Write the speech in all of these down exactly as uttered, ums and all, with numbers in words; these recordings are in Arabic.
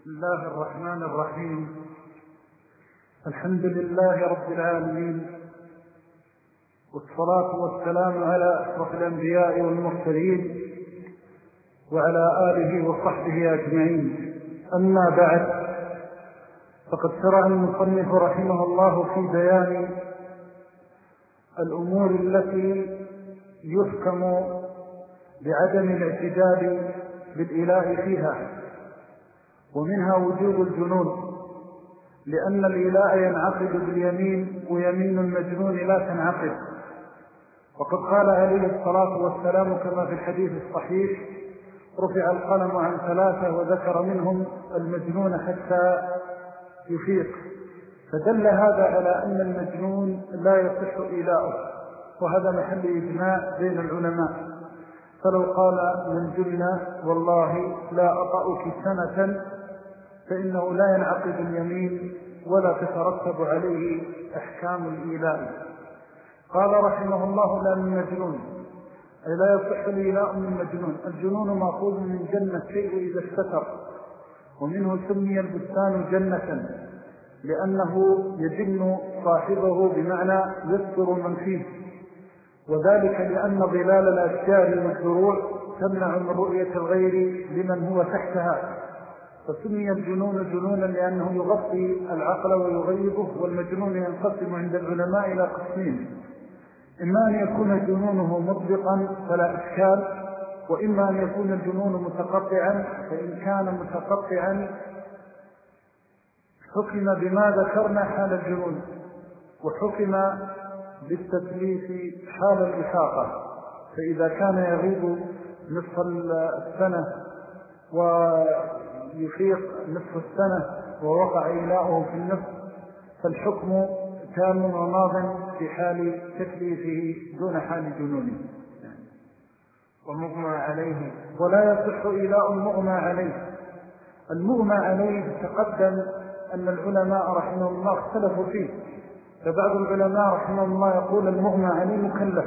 بسم الله الرحمن الرحيم. الحمد لله رب العالمين، والصلاة والسلام على أشرف الأنبياء والمرسلين وعلى آله وصحبه أجمعين. أما بعد، فقد شرع المصنف رحمه الله في بيان الأمور التي يحكم بعدم الاعتداد بالإله فيها، ومنها وجوب الجنون، لأن الإله ينعقد باليمين ويمين المجنون لا تنعقد. وقد قال عليه الصلاة والسلام كما في الحديث الصحيح: رفع القلم عن ثلاثة، وذكر منهم المجنون حتى يفيق. فدل هذا على أن المجنون لا يصح إيلاؤه، وهذا محل إجماع بين العلماء. فلو قال من جن والله لا أطأك سنة فإنه لا ينعقد اليمين ولا تترتب عليه أحكام الإيلاء. قال رحمه الله: لا من مجنون، أي لا يصح الإيلاء من مجنون. الجنون مأخوذ من جنة الشيء إذا استتر، ومنه سمي البستان جنة لأنه يجن صاحبه بمعنى يستر من فيه، وذلك لأن ظلال الأشجار والزروع تمنع من رؤية الغير لمن هو تحتها. فسمي الجنون جنونا لأنه يغطي العقل ويغيبه. والمجنون ينقسم عند العلماء إلى قسمين: إما أن يكون جنونه مطلقا فلا إشكال، وإما أن يكون الجنون متقطعا. فإن كان متقطعا حكم بما ذكرنا حال الجنون، وحكم بالتثليث حال الإفاقة. فإذا كان يغيب نصف السنة ويفيق نصف السنة ووقع إيلاؤه في النصف، فالحكم تام وماض في حال تكليفه دون حال جنونه. ومغمى عليه، ولا يصح إيلاء المغمى عليه. المغمى عليه تقدم أن العلماء رحمه الله اختلفوا فيه. فبعض العلماء رحمه الله يقول المغمى عليه مكلف،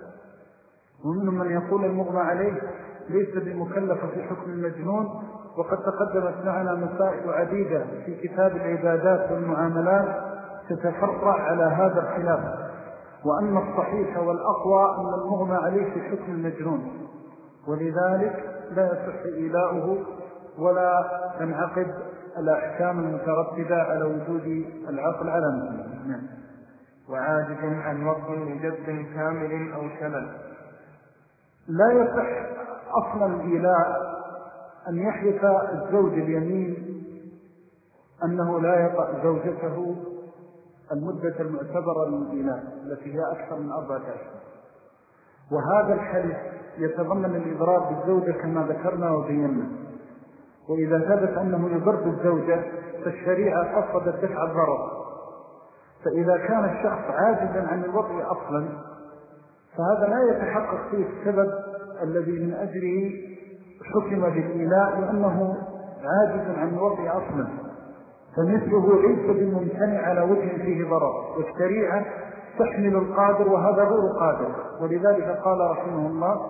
ومنهم من يقول المغمى عليه ليس بمكلف في حكم المجنون. وقد تقدمت معنا مسائل عديدة في كتاب العبادات والمعاملات تتفرع على هذا الخلاف، وأن الصحيح والأقوى أن المغمى عليه في حكم المجنون، ولذلك لا يصح إيلاؤه ولا تنعقد الأحكام المترتبة على وجود العقل على مثله. وعاجز عن وقت لجد كامل أو شلل. لا يصح أصلا الإيلاء أن يحلف الزوج اليمين أنه لا يطأ زوجته المدة المعتبرة للإيلاء التي هي أكثر من أربعة أشهر، وهذا الحلف يتضمن الإضرار بالزوجة كما ذكرنا وبينا. وإذا ثبت أنه يضر بالزوجة فالشريعة قصدت دفع الضرر. فإذا كان الشخص عاجزا عن الوطء أصلا فهذا لا يتحقق فيه السبب الذي من أجله حكم بالإيلاء، لأنه عاجز عن الوطء أصلا، فمثله ليس بممتنع على وجه فيه ضرر، والشريعة تحمل القادر وهذا غير قادر. ولذلك قال رحمه الله: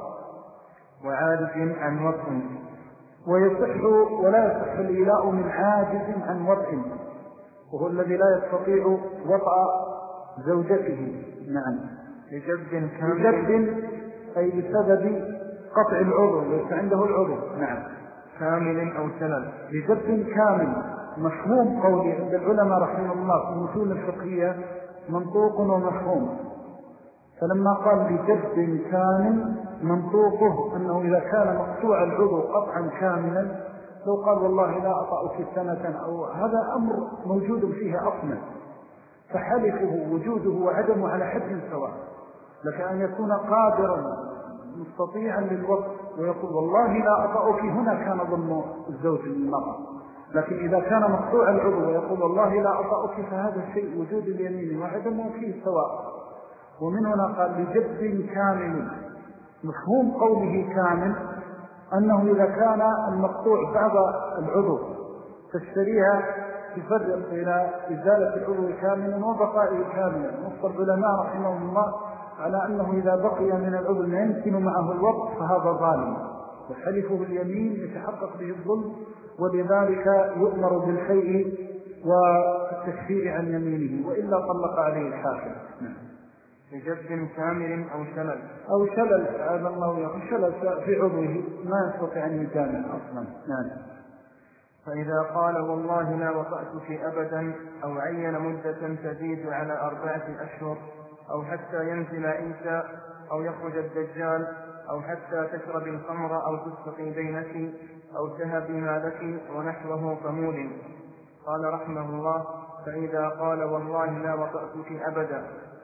وعاجز عن وطء. ويصح ولا يصح الإيلاء من عاجز عن وطء، وهو الذي لا يستطيع وطأ زوجته. نعم. لجد كامل، لجد أي بسبب قطع العضو، ليس عنده العضو. نعم. كامل أو شلل. لجد كامل مفهوم قولي عند العلماء رحمه الله في المتون الفقهية منطوق ومفهوم. فلما قال لجد كامل منطوقه أنه إذا كان مقطوع العضو قطعا كاملا، لو قال والله لا أطأك سنة أو هذا أمر موجود فيه أصلا، فحلفه وجوده وعدمه على حد سواء. لك أن يكون قادرا مستطيعا للوقت ويقول والله لا أطأك، هنا كان ظن الزوج للمرأة. لكن إذا كان مقطوع العضو ويقول والله لا أطأك فهذا الشيء وجود اليمين وعدمه فيه سواء. ومن هنا قال لجد كامل. مفهوم قوله كامل أنه إذا كان المقطوع بعض العضو فالشريعة تفرق إلى إزالة العضو كاملا وبقائه كاملا. نص العلماء رحمه الله على أنه إذا بقي من العضو لا يمكن معه الوقت فهذا ظالم، وحلفه اليمين يتحقق به الظلم ولذلك يؤمر بالشيء والتكفير عن يمينه، وإلا طلق عليه الحاكم. بجد كامل أو شلل أو شلل هذا الله يقول شلل في عضوه ما يستطيع أن يجامع أصلا. نعم. فإذا قال والله لا وطأتك أبدا، أو عين مدة تزيد على أربعة أشهر، أو حتى ينزل عيسى، أو يخرج الدجال، أو حتى تشرب الخمر، أو تسقي بينك، أو تهبي مالك ونحوه فمول. قال رحمه الله: فإذا قال والله لا وطأتك أبدا.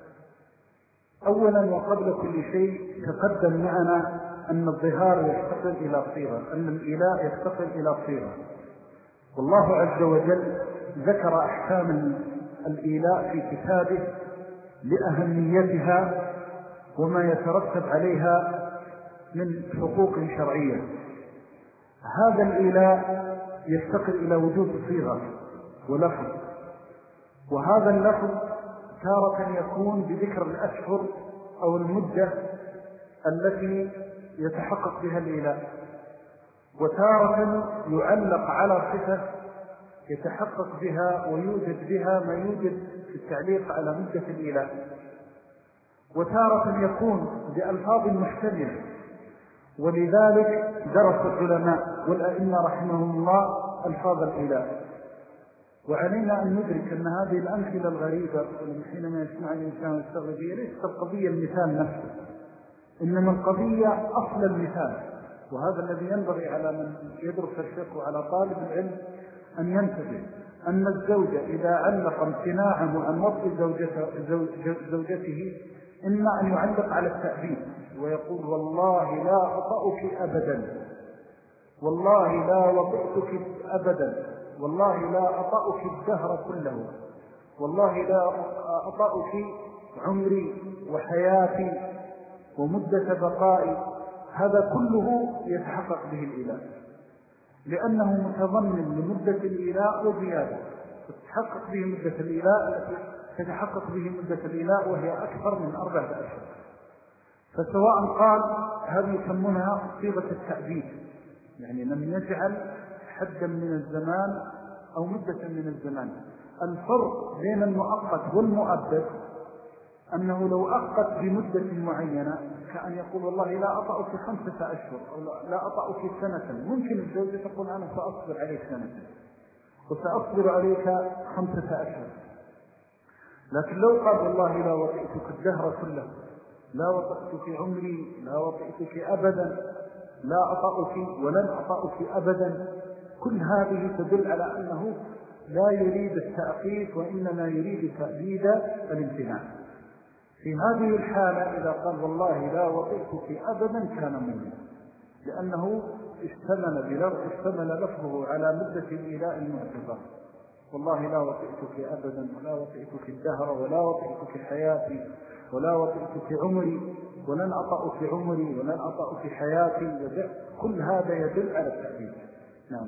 أولا وقبل كل شيء تقدم معنا أن الظهار يستقل إلى صيغة، أن الإيلاء يستقل إلى صيغة، والله عز وجل ذكر أحكام الإيلاء في كتابه لأهميتها وما يترتب عليها من حقوق شرعية. هذا الإيلاء يستقل إلى وجود صيغة ولفظ، وهذا اللفظ تارة يكون بذكر الأشهر أو المدة التي يتحقق بها الإيلاء، وتارة يعلق على صفة يتحقق بها ويوجد بها ما يوجد في التعليق على مدة الإيلاء، وتارة يكون بألفاظ محتملة. ولذلك درس العلماء والأئمة رحمهم الله ألفاظ الإيلاء. وعلينا أن ندرك أن هذه الأمثلة الغريبة حينما يسمع الإنسان يستغرب فيها ليست القضية المثال نفسه، إنما القضية أصل المثال. وهذا الذي ينبغي على من يدرس الفقه وعلى طالب العلم أن ينتبه أن الزوجة إذا علق امتناعه عن وطء زوجته, زوجته إما أن يعلق على التأبيد ويقول والله لا أطأك أبدا، والله لا وطئتك أبدا، والله لا أطأك الدهر كله، والله لا أطأك عمري وحياتي ومدة بقائي. هذا كله يتحقق به الإله، لأنه متضمن لمدة الإله وزيادة، تتحقق به مدة الإله تتحقق به مدة الإله وهي أكثر من أربعة أشهر. فسواء قال هذه يسمونها صيغة التأبيد، يعني لم يجعل حدا من الزمان أو مدة من الزمان. الفرق بين المؤقت والمؤبد أنه لو أقت بمدة معينة كأن يقول والله لا أطأك خمسة أشهر أو لا أطأك سنة، ممكن الزوجة تقول أنا سأصبر عليك سنة وسأصبر عليك خمسة أشهر. لكن لو قال والله لا وطئتك الدهر كله، لا وطئتك عمري، لا وطئتك أبدا، لا أطأك ولن أطأك أبدا، كل هذه تدل على أنه لا يريد التأقيت وإنما يريد تأبيد الامتناع. في هذه الحالة إذا قال والله لا وطئتك أبدا كان مؤمنا، لأنه اشتمل اشتمل لفظه على مدة الإيلاء المعتبر. والله لا وطئتك أبدا، ولا وطئتك الدهر، ولا وطئتك حياتي، ولا وطئتك عمري، ولن أطأك عمري، ولن أطأك حياتي. كل هذا يدل على التأبيد. نعم.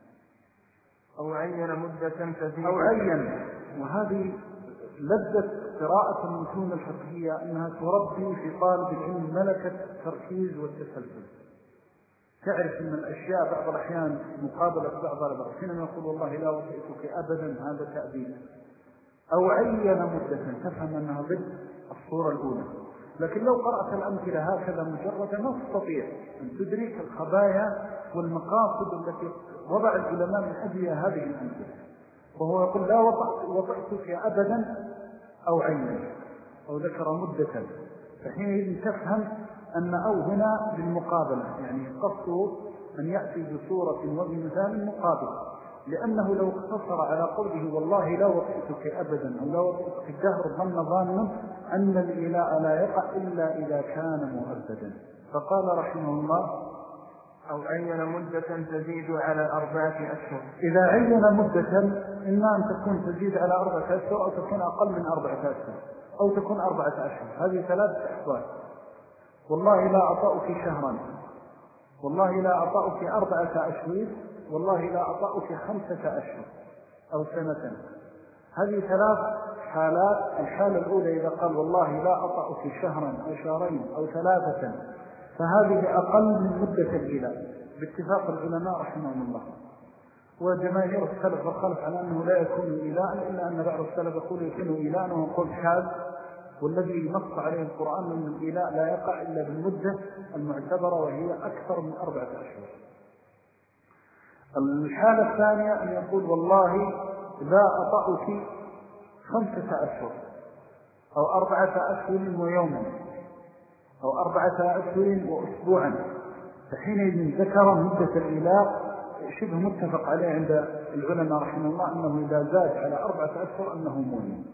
أو عين مدة تزيد، أو عين، وهذه لذة قراءة المتون الفقهية أنها تربي في طالب العلم ملكة التركيز والتسلسل. تعرف أن الأشياء بعض الأحيان مقابلة بعض البعض، حينما يقول والله لا وطئتك أبدا هذا تأبيد. أو عين مدة تفهم أنها ضد الصورة الأولى. لكن لو قرأت الأمثلة هكذا مجرد ما تستطيع أن تدرك الخبايا والمقاصد التي وضع العلماء من أجل هذه الأمثلة. وهو يقول لا وطئتك أبدا أو عين، أو ذكر مدة، فحينئذ تفهم أن أو هنا للمقابلة، يعني قصده أن يأتي بصورة وبمثال مقابل، لأنه لو اقتصر على قوله والله لا وطئتك أبدا أو لا وطئتك الدهر ظن ظانا أن الإيلاء لا يقع إلا إذا كان مؤبدا. فقال رحمه الله: أو عين مدة تزيد على أربعة أشهر. إذا عين مدة إما أن تكون تزيد على أربعة أشهر أو تكون أقل من أربعة أشهر أو تكون أربعة أشهر. هذه ثلاثة أحوال. والله لا أطأك شهرا، والله لا أطأك أربعة أشهر، والله لا أطأك خمسة أشهر أو سنة. هذه ثلاث حالات. الحالة الأولى إذا قال والله لا أطأك شهرا أو شهرين أو ثلاثة، فهذه أقل من مدة الإيلاء باتفاق العلماء رحمهم الله. وجماهير السلف والخلف على أنه لا يكون إلاء، إلا أن بعض السلف يقول يكون إلاء وهو قول شاذ، والذي نص عليه القرآن من الإلاء لا يقع إلا بالمدة المعتبرة وهي أكثر من أربعة أشهر. الحالة الثانية أن يقول والله لا أطأك خمسة أشهر أو أربعة أشهر ويوما أو أربعة أشهر وأسبوعا، فحينئذ ذكر مدة الإلاء شبه متفق عليه عند العلماء رحمه الله أنه إذا زاد على أربعة أشهر أنه مولي.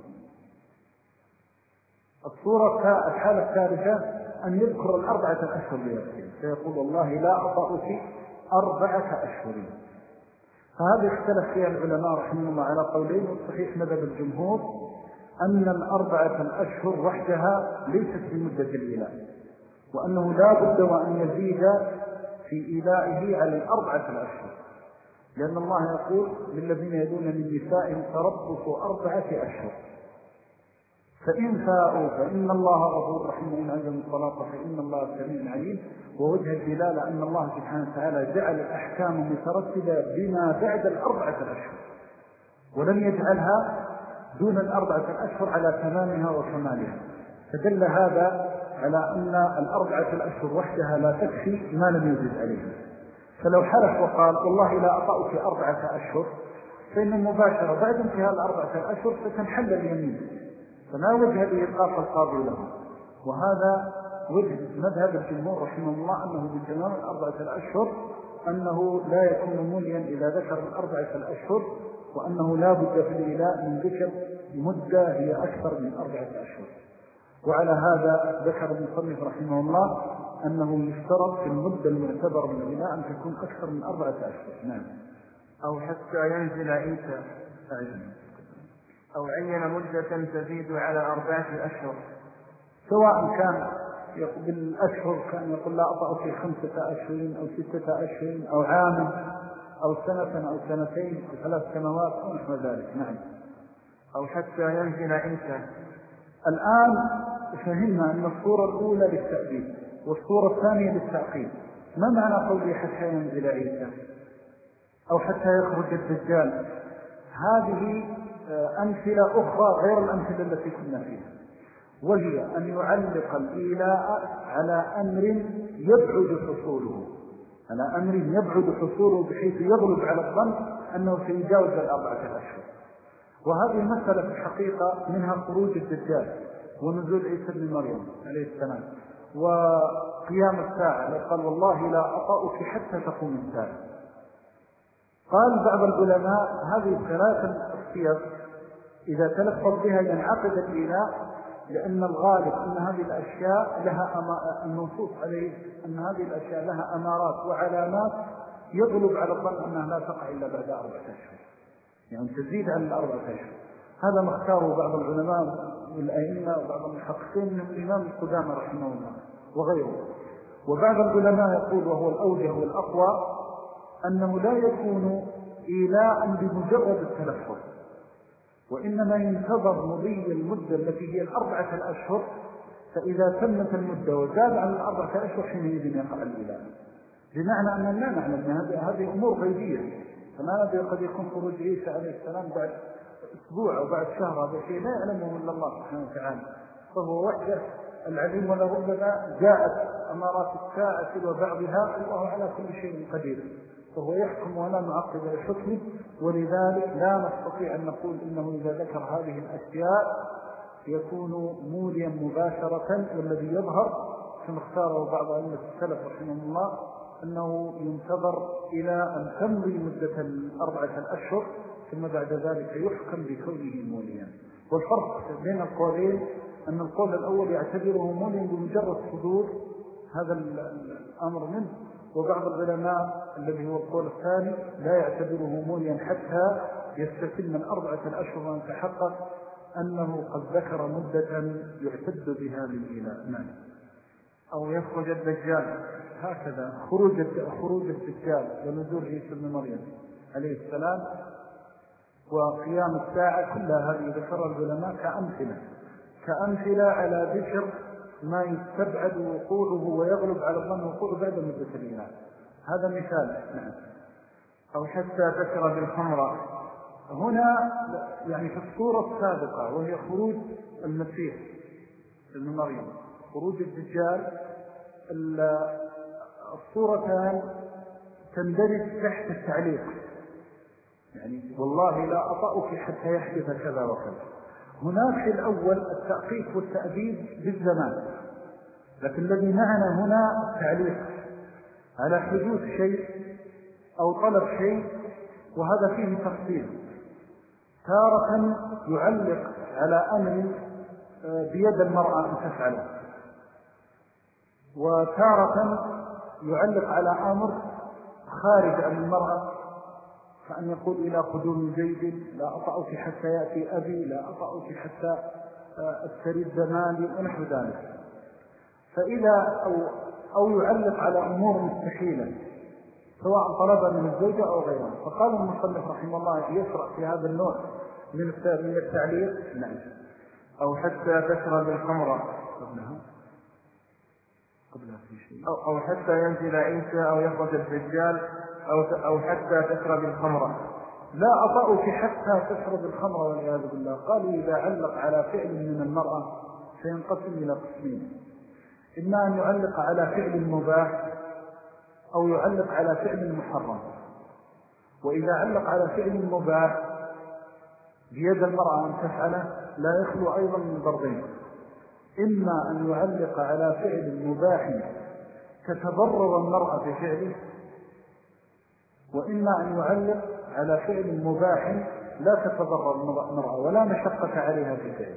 الصورة الحالة الثالثة أن يذكر الأربعة أشهر ليرسل، فيقول والله لا أطأك أربعة أشهر. فهذا اختلف فيها العلماء رحمه الله على قولين، والصحيح مذهب الجمهور أن الأربعة الأشهر وحدها ليست بمدة الإلاء، وأنه لا بد وأن يزيد في إيلائه على الأربعة الأشهر، لأن الله يقول للذين يدون من نسائهم تربصوا أربعة أشهر، فإن فاءوا فإن الله غفور رحيم، وإن عزم الطلاق فإن الله سميع عليم. ووجه الدلالة أن الله سبحانه وتعالى جعل الأحكام مترتبة بما بعد الأربعة الأشهر، ولم يجعلها دون الأربعة الأشهر على تمامها وكمالها، فدل هذا على أن الأربعة الأشهر وحدها لا تكفي ما لم يزد عليه. فلو حلف وقال والله لا أطأك أربعة أشهر، فإن المباشرة بعد انتهاء الأربعة الأشهر ستنحل اليمين، فلا وجه لإيقاف القاضي له. وهذا وجه مذهب الجمهور رحمه الله أنه بتمام الأربعة الأشهر أنه لا يكون موليا إذا ذكر الأربعة الأشهر، وأنه لا بد في الإلاء من ذكر مدة هي أكثر من أربعة أشهر. وعلى هذا ذكر المصنف رحمه الله أنه يشترط في المدة المعتبر من الإلاء أن تكون أكثر من أربعة أشهر. نعم. أو حتى ينزل عيسى، أو عين مدة تزيد على أربعة أشهر، سواء كان بالأشهر كان يقول لا أطأ في خمسة أشهر أو ستة أشهر أو عام أو سنة أو سنتين أو ثلاث سنوات أو نحو ذلك. نعم. أو حتى ينزل عيسى. الآن فهمنا أن الصورة الأولى للتأبيد والصورة الثانية للتعقيد. ما معنى قولي حتى ينزل عيسى أو حتى يخرج الدجال؟ هذه أمثلة أخرى غير الأمثلة التي كنا فيها، وهي أن يعلق الإيلاء على أمر يبعد حصوله، على أمر يبعد حصوله بحيث يغلب على الظن أنه سيجاوز الأربعة الأشهر. وهذه مسألة في الحقيقة منها خروج الدجال ونزول عيسى بن مريم عليه السلام وقيام الساعة. قال والله لا أطأك حتى تقوم الساعة. قال بعض العلماء هذه الثلاثة الصيغ إذا تلفظ بها ينعقد الإيلاء، لأن الغالب أن هذه الأشياء لها النصوص عليه أن هذه الأشياء لها أمارات وعلامات يغلب على الظن أنها لا تقع إلا بعد أربعة أشهر، يعني تزيد عن الأربعة أشهر. هذا ما اختاره بعض العلماء والأئمة وبعض المحققين من الإمام القدامى رحمه الله وغيره. وبعض العلماء يقول وهو الأوجه والأقوى أنه لا يكون إيلاء بمجرد التلفظ، وإنما ينتظر مضي المدة التي هي الأربعة الأشهر، فإذا تمت المدة وزاد عن الأربعة الأشهر حينئذ يقع الإيلاء. بمعنى أننا لا نعلم أن هذه أمور غيبية، فما ندري قد يكون خروج عيسى عليه السلام بعد أسبوع أو بعد شهر، هذا شيء لا يعلمه إلا الله سبحانه وتعالى، فهو وحده العليم. ولربما جاءت أمارات الساعة وبعضها الله على كل شيء قدير، فهو يحكم ولا معقب لحكمه. ولذلك لا نستطيع أن نقول إنه إذا ذكر هذه الأشياء يكون موليا مباشرة. والذي يظهر كما اختاره بعض أئمة السلف رحمه الله أنه ينتظر إلى أن تمضي مدة الأربعة الأشهر ثم بعد ذلك يحكم بكونه موليا. والفرق بين القولين أن القول الأول يعتبره موليا بمجرد صدور هذا الأمر منه، وبعض العلماء الذي هو القول الثاني لا يعتبره موليا حتى يستتم من أربعة الأشهر وأن تحقق أنه قد ذكر مدة يعتد بها للإله. نعم. أو يخرج الدجال. هكذا خروج خروج الدجال ونزول عيسى بن مريم عليه السلام وقيام الساعة، كل هذه ذكر العلماء كأمثلة كأمثلة على ذكر ما يستبعد وقوعه ويغلب على الظن وقوعه بعد مدة الإله. هذا مثال. نعم. أو حتى تشرب الخمر. هنا يعني في الصورة السابقة وهي خروج المسيح ابن مريم، خروج الدجال، الصورتان تندرج تحت التعليق، يعني والله لا أطأك حتى يحدث كذا وكذا. هناك في الأول التأقيف والتأديب بالزمان، لكن الذي معنا هنا التعليق على حدوث شيء أو طلب شيء، وهذا فيه تفصيل. تارة يعلق على أمر بيد المرأة أن تفعله، وتارة يعلق على أمر خارج عن المرأة، فأن يقول إلى قدوم زيد لا أطأك حتى يأتي أبي، لا أطأك حتى أستريد زماني ونحو ذلك. فإذا أو, أو يعلق على أمور مستحيلة سواء طلب من الزوجة أو غيرها. فقال المصنف رحمه الله يشرع في هذا النوع من التعليق. نعم. أو حتى تشرب الخمر قبلها قبلها في شيء أو, أو حتى ينزل عيسى أو يخرج الدجال أو, أو حتى تشرب الخمر. لا أطأك حتى تشرب الخمر والعياذ بالله. قالوا إذا علق على فعل من المرأة سينقسم إلى قسمين: إما أن يعلق على فعل مباح أو يعلق على فعل محرم. وإذا علق على فعل مباح بيد المرأة أن تفعله لا يخلو أيضا من ضربين: إما أن يعلق على فعل مباح تتضرر المرأة بفعله، وإما أن يعلق على فعل مباح لا تتضرر المرأة ولا مشقة عليها بفعله.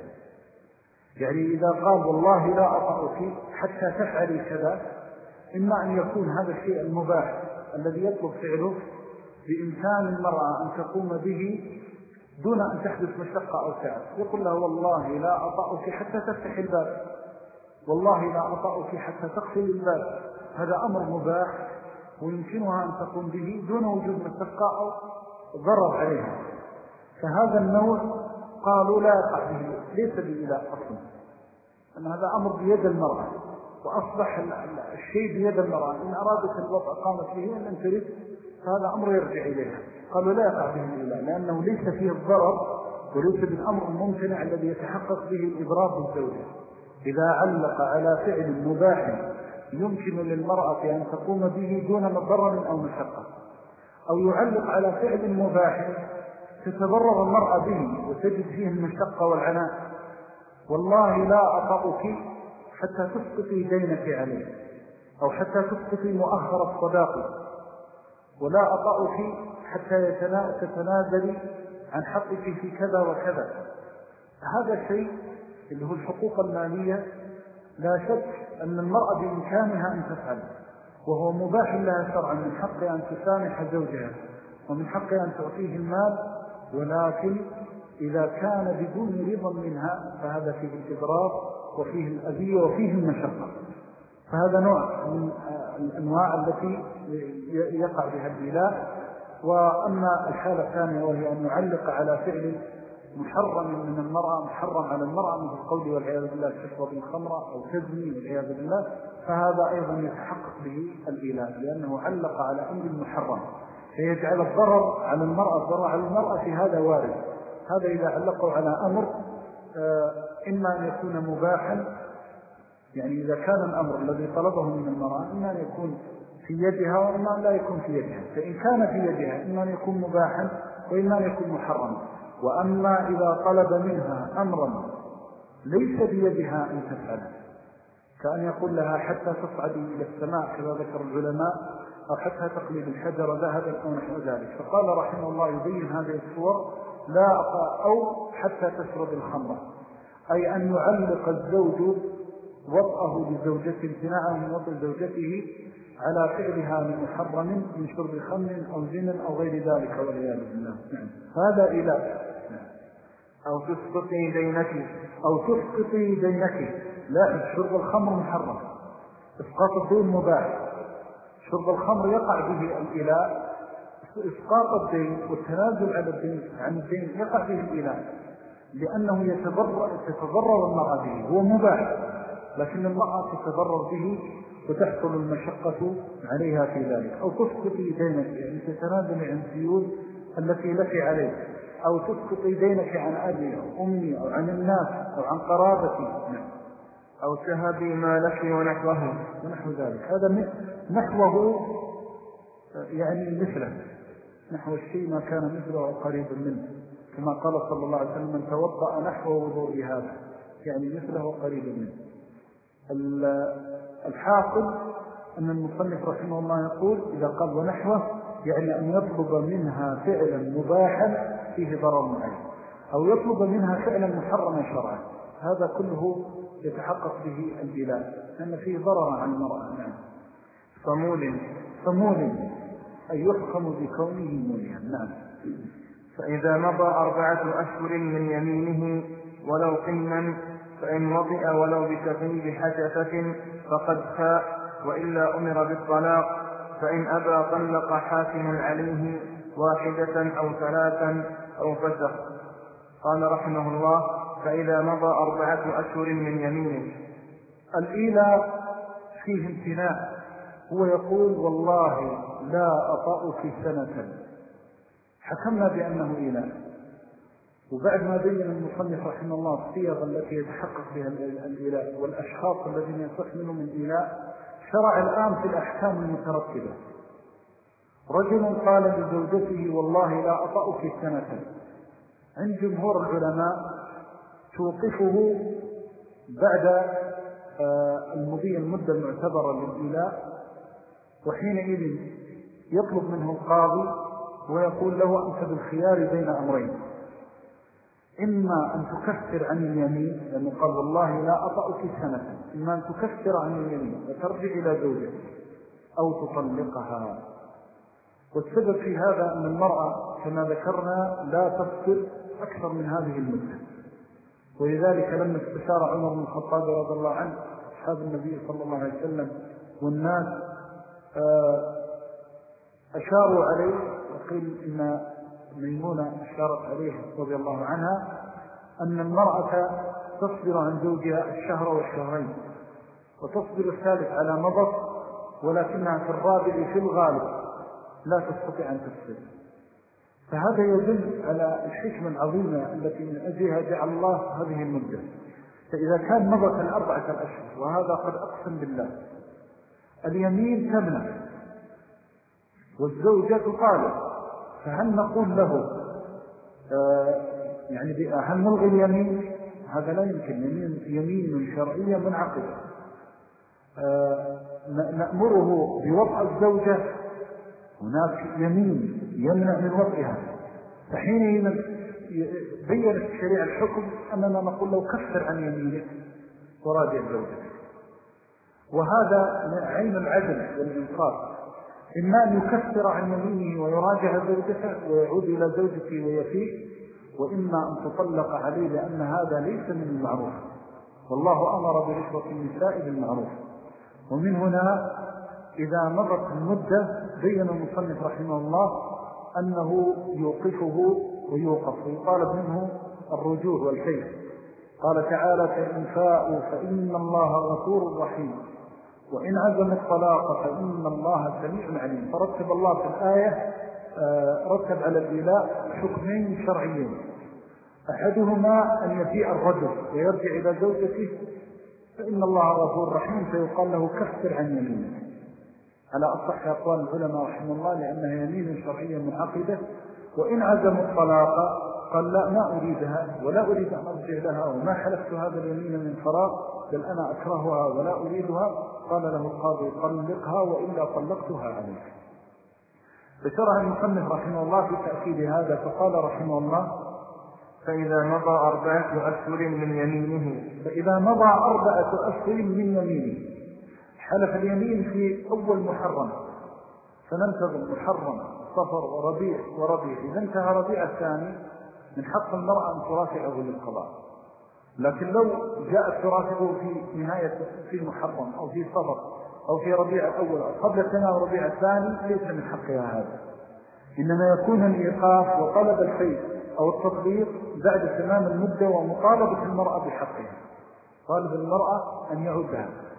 يعني إذا قال والله لا أطأك حتى تفعلي كذا، إما أن يكون هذا الشيء المباح الذي يطلب فعله بإمكان المرأة أن تقوم به دون أن تحدث مشقة أو تعب. يقول لها والله لا أطأك حتى تفتح الباب، والله لا أطأك حتى تقفل الباب. هذا أمر مباح ويمكنها أن تقوم به دون وجود مشقة أو ضرر عليها. فهذا النوع قالوا لا يقع به، ليس بإله أصلا، أن هذا أمر بيد المرأة، وأصبح الشيء بيد المرأة، إن أرادت الوضع قامت به وإن لم ترد فهذا أمر يرجع إليها. قالوا لا يقع به الإله لأنه ليس فيه الضرر وليس بالأمر الممتنع الذي يتحقق به الإضرار بالزوجة. إذا علق على فعل مباح يمكن للمرأة أن تقوم به دون ضرر أو مشقة، أو يعلق على فعل مباح تتضرر المرأة به وتجد فيه المشقة والعناء: والله لا أطأك حتى تسقطي دينك عليه، أو حتى تسقطي مؤخر الصداق، ولا أطأك حتى تتنازلي عن حقك في كذا وكذا. هذا الشيء اللي هو الحقوق المالية لا شك أن المرأة بإمكانها أن تفعل، وهو مباح لها شرعا، من حق أن تسامح زوجها ومن حق أن تعطيه المال، ولكن إذا كان بدون رضا منها فهذا فيه الإضرار وفيه الأذية وفيه المشقة. فهذا نوع من الأنواع التي يقع بها الإله. وأما الحالة الثانية وهي أن يعلق على فعل محرم من المرأة، محرم على المرأة مثل القول والعياذ بالله تشرب الخمر أو تزني والعياذ بالله، فهذا أيضا يتحقق به الإله لأنه علق على أمر محرم، فيجعل الضرر على المرأة الضرر على المرأة في هذا وارد. هذا إذا علقوا على أمر إما أن يكون مباحا، يعني إذا كان الأمر الذي طلبه من المرأة إما أن يكون في يدها وإما أن لا يكون في يدها، فإن كان في يدها إما أن يكون مباحا وإما أن يكون محرما. وأما إذا طلب منها أمرا ليس بيدها أن تفعله، كأن يقول لها حتى تصعدي إلى السماء كما ذكر العلماء، أو حتى تقلب الحجر ذهبا أو نحو ذلك. فقال رحمه الله يبين هذه الصور: لا أو حتى تشرب الخمر، أي أن يعلق الزوج وضعه لزوجته، امتناعه من وضع زوجته على فعلها من محرم من شرب خمر أو زنا أو غير ذلك والعياذ بالله. هذا إله. أو تسقطي دينك أو تسقطي دينك. لا، شرب الخمر محرم، إسقاط الدين مباح. شرب الخمر يقع به الإله، إسقاط الدين والتنازل على الدين عن الدين يقع به الإله، لأنه يتضرر تتضرر المرأة به، هو مباح لكن المرأة تتضرر به وتحصل المشقة عليها في ذلك، أو تسقطي دينك يعني تتنازلي عن الديون التي لك عليه، أو تسقطي دينك عن أبي أو أمي أو عن الناس أو عن قرابتي، أو تهبي ما لك ونحوه ونحو ذلك. هذا نحوه يعني مثله، نحو الشيء ما كان مثله أو قريبا منه، كما قال صلى الله عليه وسلم من توضأ نحو وضوء هذا، يعني مثله وقريبا منه. الحاصل أن المصنف رحمه الله يقول إذا قال ونحوه يعني أن يطلب منها فعلا مباحا فيه ضرر معين، أو يطلب منها فعلا محرما شرعا، هذا كله يتحقق به البلاء لأن فيه ضرر عن المرأة. نعم. صمول صمول أي يحكم بكونه موليا. نعم. فإذا مضى أربعة أشهر من يمينه ولو قنا فإن وطئ ولو بتغيب حشفة فقد فاء، وإلا أمر بالطلاق، فإن أبى طلق حاكم عليه واحدة أو ثلاثا أو فسخ. قال رحمه الله فإذا مضى أربعة أشهر من يمينه. الإيلاء فيه امتناع، هو يقول والله لا أطأك سنة، حكمنا بأنه إيلاء، وبعد ما بين المصنف رحمه الله الصيغ التي يتحقق بها الإيلاء والأشخاص الذين يصح منهم الإيلاء، شرع الآن في الأحكام المترتبة. رجل قال لزوجته والله لا أطأك سنة، عند جمهور العلماء توقفه بعد المضي المدة المعتبرة للإيلاء، وحينئذ يطلب منه القاضي ويقول له أنت بالخيار بين أمرين، إما أن تكفر عن اليمين لأنه قال والله لا أطأك سنة، إما أن تكفر عن اليمين وترجع إلى زوجتك أو تطلقها. والسبب في هذا أن المرأة كما ذكرنا لا تفطر أكثر من هذه المدة، ولذلك لما استشار عمر بن الخطاب رضي الله عنه أصحاب النبي صلى الله عليه وسلم والناس أشاروا عليه، وقيل إن ميمونة أشارت عليه رضي الله عنها أن المرأة تصبر عن زوجها الشهر والشهرين، وتصبر الثالث على مضض، ولكنها في الرابع في الغالب لا تستطيع أن تفصل. فهذا يدل على الحكمة العظيمة التي من أجلها جعل الله هذه المدة. فإذا كان مضت الأربعة الأشهر وهذا قد أقسم بالله، اليمين تمنع والزوجة تطالب، فهل نقول له آه يعني هل نلغي اليمين؟ هذا لا يمكن، يمين, يمين شرعية منعقدة. آه نأمره بوضع الزوجة، هناك يمين يمنع من وضعها، فحينئذ بيّنت الشريعة الحكم أننا نقول له كفر عن يمينك وراجع زوجك. وهذا عين العدل والإنصاف، إما أن يكفر عن يمينه ويراجع زوجته ويعود إلى زوجته ويفيه، وإما أن تطلق عليه لأن هذا ليس من المعروف، والله أمر برشوة النساء بالمعروف. ومن هنا إذا مضت المدة بين المصنف رحمه الله أنه يوقفه ويوقف ويطالب منه الرجوع والكيف. قال تعالى فإن فاءوا فإن الله غفور رحيم وإن عزموا الطلاق فإن الله سميع عليم. فرتب الله في الآية رتب على الإيلاء حكمين شرعيين، أحدهما أن يفيء الرجل ويرجع إلى زوجته فإن الله غفور رحيم، فيقال له كفر عن يمينه على أصح أقوال العلماء رحمه الله لأنها يمين شرعية منعقدة. وإن عزموا الطلاق قال لا ما أريدها ولا أريد أن أرجع لها وما حلفت هذا اليمين من فراغ بل أنا أكرهها ولا أريدها، قال له القاضي طلقها وإلا طلقتها عليك. فشرع المصنف رحمه الله في تأكيد هذا فقال رحمه الله فإذا مضى أربعة أشهر من يمينه فإذا مضى أربعة أشهر من يمينه، حلف اليمين في أول محرم فننتظر محرم صفر وربيع وربيع، إذا انتهى ربيع الثاني من حق المرأة أن ترافعه للقضاء، لكن لو جاءت ترافعه في نهاية في محرم أو في صفر أو في ربيع الأول أو قبل سنة وربيع الثاني ليس من حقها هذا، إنما يكون الإيقاف وطلب الحيث أو التطبيق بعد تمام المدة ومطالبة المرأة بحقها، طالب المرأة أن يعودها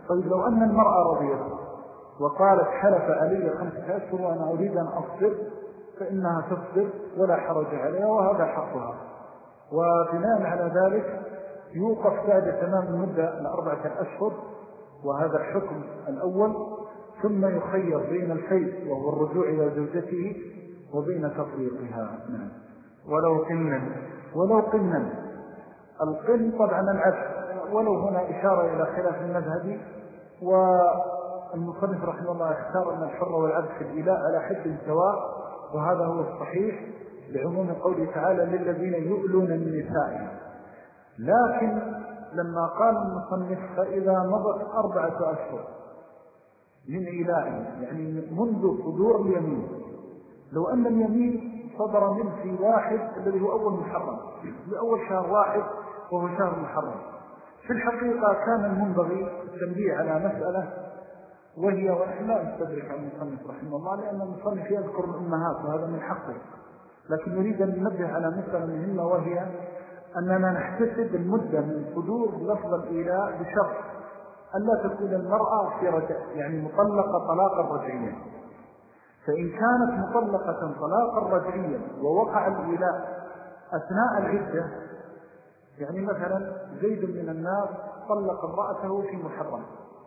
طيب لو أن المرأة رضيت وقالت حلف علي خمسة أشهر وأنا أريد أن أصبر فإنها تصبر ولا حرج عليها وهذا حقها، وبناء على ذلك يوقف بعد تمام المدة لأربعة أشهر، وهذا الحكم الأول، ثم يخير بين الفيء وهو الرجوع إلى زوجته وبين تطليقها. نعم. ولو قنا ولو قنا القن طبعا العفو، ولو هنا إشارة إلى خلاف المذهبي، والمصنف رحمه الله اختار أن الحر والعبد في الإلاء على حد سواء، وهذا هو الصحيح لعموم قوله تعالى للذين يؤلون من نسائهم. لكن لما قال المصنف فإذا مضت أربعة أشهر من إلاء، يعني منذ صدور اليمين، لو أن اليمين صدر منه في واحد الذي هو أول محرم، لأول شهر واحد وهو شهر محرم، في الحقيقة كان المنبغي التنبيه على مسألة، وهي ونحن لا نستدرك عن المصنف رحمه الله لأن المصنف يذكر الأمهات وهذا من حقه، لكن نريد أن ننبه على مسألة مهمة، وهي أننا نحتسب المدة من صدور لفظ الإيلاء بشرط أن لا تكون المرأة في رجع، يعني مطلقة طلاقا رجعيا. فإن كانت مطلقة طلاقا رجعيا ووقع الإيلاء أثناء العدة، يعني مثلا زيد من الناس طلق امرأته في محرم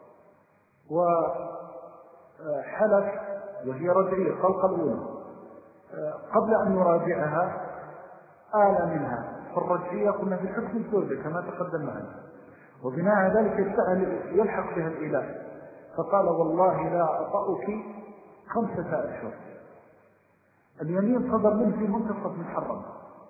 وحلف وهي رجعية طلق الأولى، قبل أن يراجعها آل منها، فالرجعية قلنا في حكم الزوجة كما تقدم معنا، وبناء على ذلك يستأهل يلحق بها الإله، فقال والله لا أطأك خمسة أشهر. اليمين صدر منه في منتصف محرم،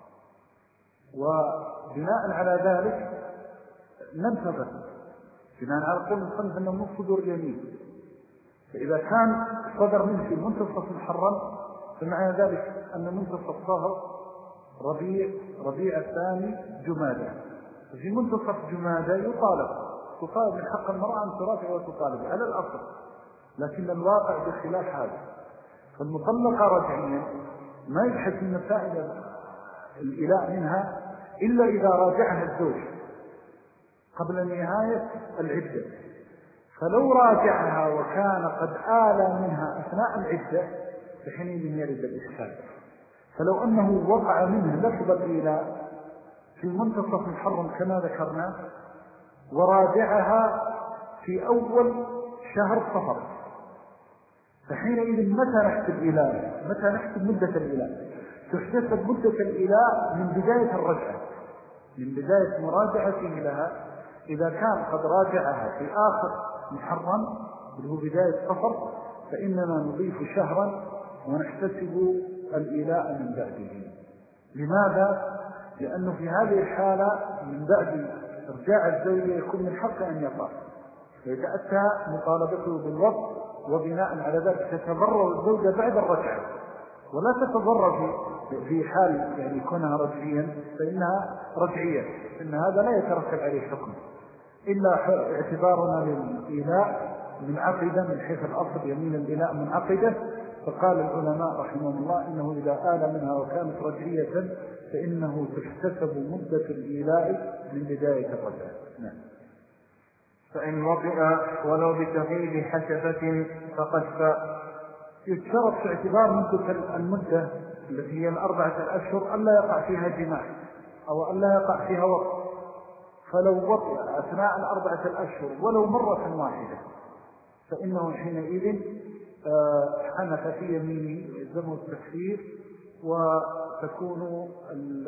وبناء على ذلك ننتظر بناء على قول المصنف أنه من صدور اليمين، فإذا كان صدر منه في منتصف محرم فمعنى ذلك أن منتصف صهر ربيع ربيع الثاني جمادى، في منتصف جمادى يطالب تطالب من حق المرأة أن ترافع وتطالب على الأصل، لكن الواقع بخلاف هذا. فالمطلقة رجعيا ما يبحث من فائدة الإلاء منها إلا إذا راجعها الزوج قبل نهاية العدة، فلو راجعها وكان قد آل منها أثناء العدة فحينئذ يرد الإشكال. فلو أنه وقع منه لفظ الإلاء في منتصف محرم كما ذكرنا وراجعها في أول شهر صفر، فحينئذ متى نحسب الإلاء؟ متى نحسب مدة الإلاء؟ تحسب مدة الإلاء من بداية الرجعة، من بداية مراجعته لها. إذا كان قد راجعها في آخر محرم اللي هو بداية صفر فإننا نضيف شهرا ونحتسب الإلاء من بعده. لماذا؟ لأنه في هذه الحالة من بعد ارجاع الزوجة يكون من حق أن يقع، فيتأتى مطالبته بالوقت، وبناء على ذلك تتضرر الزوجة بعد الرجعة، ولا تتضرر في في حال يعني كونها رجعيا فإنها رجعية، إن هذا لا يترتب عليه حكم إلا اعتبارنا للإلاء منعقدة من حيث الأصل، يمين الإلاء منعقدة. فقال العلماء رحمهم الله إنه إذا آل منها وكانت رجعية فإنه تحتسب مدة الإيلاء من بداية الرجعة. نعم. فإن وطئ ولو بتغييب حشفة فقد فاء. يتشرط في اعتبار مدة المدة التي هي الأربعة الأشهر ألا يقع فيها جماع أو ألا يقع فيها وطئ، فلو وطئ أثناء الأربعة الأشهر ولو مرة واحدة فإنه حينئذ حنف في يمينه ويلزمه التكفير، وتكون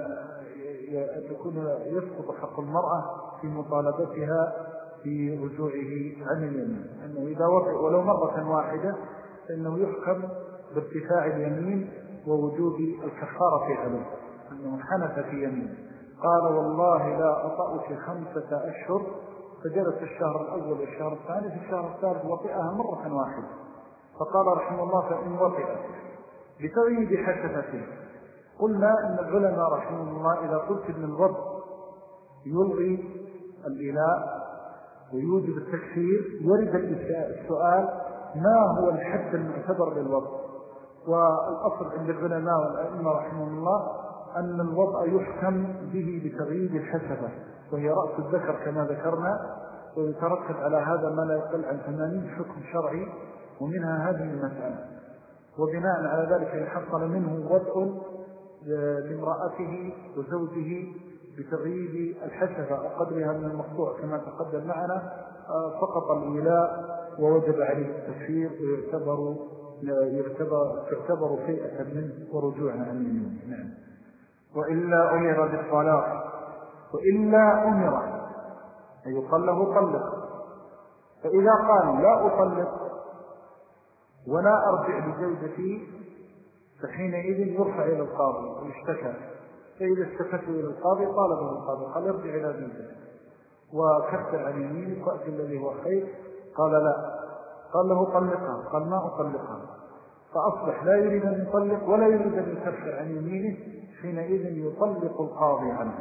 تكون يسقط حق المرأة في مطالبتها في رجوعه عن اليمين، أنه إذا وطئ ولو مرة واحدة فإنه يحكم بارتفاع اليمين ووجوب الكفارة عليه، أنه حنف في يمين قال والله لا أطأك خمسة أشهر، فجلس الشهر الأول والشهر الثاني، في الشهر الثالث وطئها مرة واحدة. فقال رحمه الله فإن وطئ بتغييب حشفته. قلنا إن العلماء رحمه الله إذا قلت إن الوضع يلغي الإلاء ويوجب التكفير يرد السؤال ما هو الحد المعتبر للوضع؟ والأصل عند العلماء والأئمة رحمه الله أن الوضع يحكم به بتغييب الحشفة، وهي رأس الذكر كما ذكرنا، ويترتب على هذا ما لا يقل عن ثمانين حكم شرعي، ومنها هذه المسألة. وبناء على ذلك يحصل منه وضع لامرأته وزوجه بتغييب الحسفة وقدرها من المقطوع كما تقدم معنا، فقط الإيلاء ووجب عليه التكفير، ويعتبر يعتبر تعتبر فيئة منه ورجوعا عن اليمين. نعم. وإلا أمر بالطلاق، وإلا أمر أن يقال له طلق، فإذا قال لا أطلق ولا أرجع لزوجتي فحينئذ يرفع إلى القاضي ويشتكى، فإذا اشتكته إلى القاضي طالبه القاضي قال ارجع إلى زوجتك وكفر عن يمينك وأتي الذي هو خير، قال لا، قال له طلقها، قال ما أطلقها، فأصبح لا يريد أن يطلق ولا يريد أن يكفر عن يمينه، حينئذ يطلق القاضي عنه.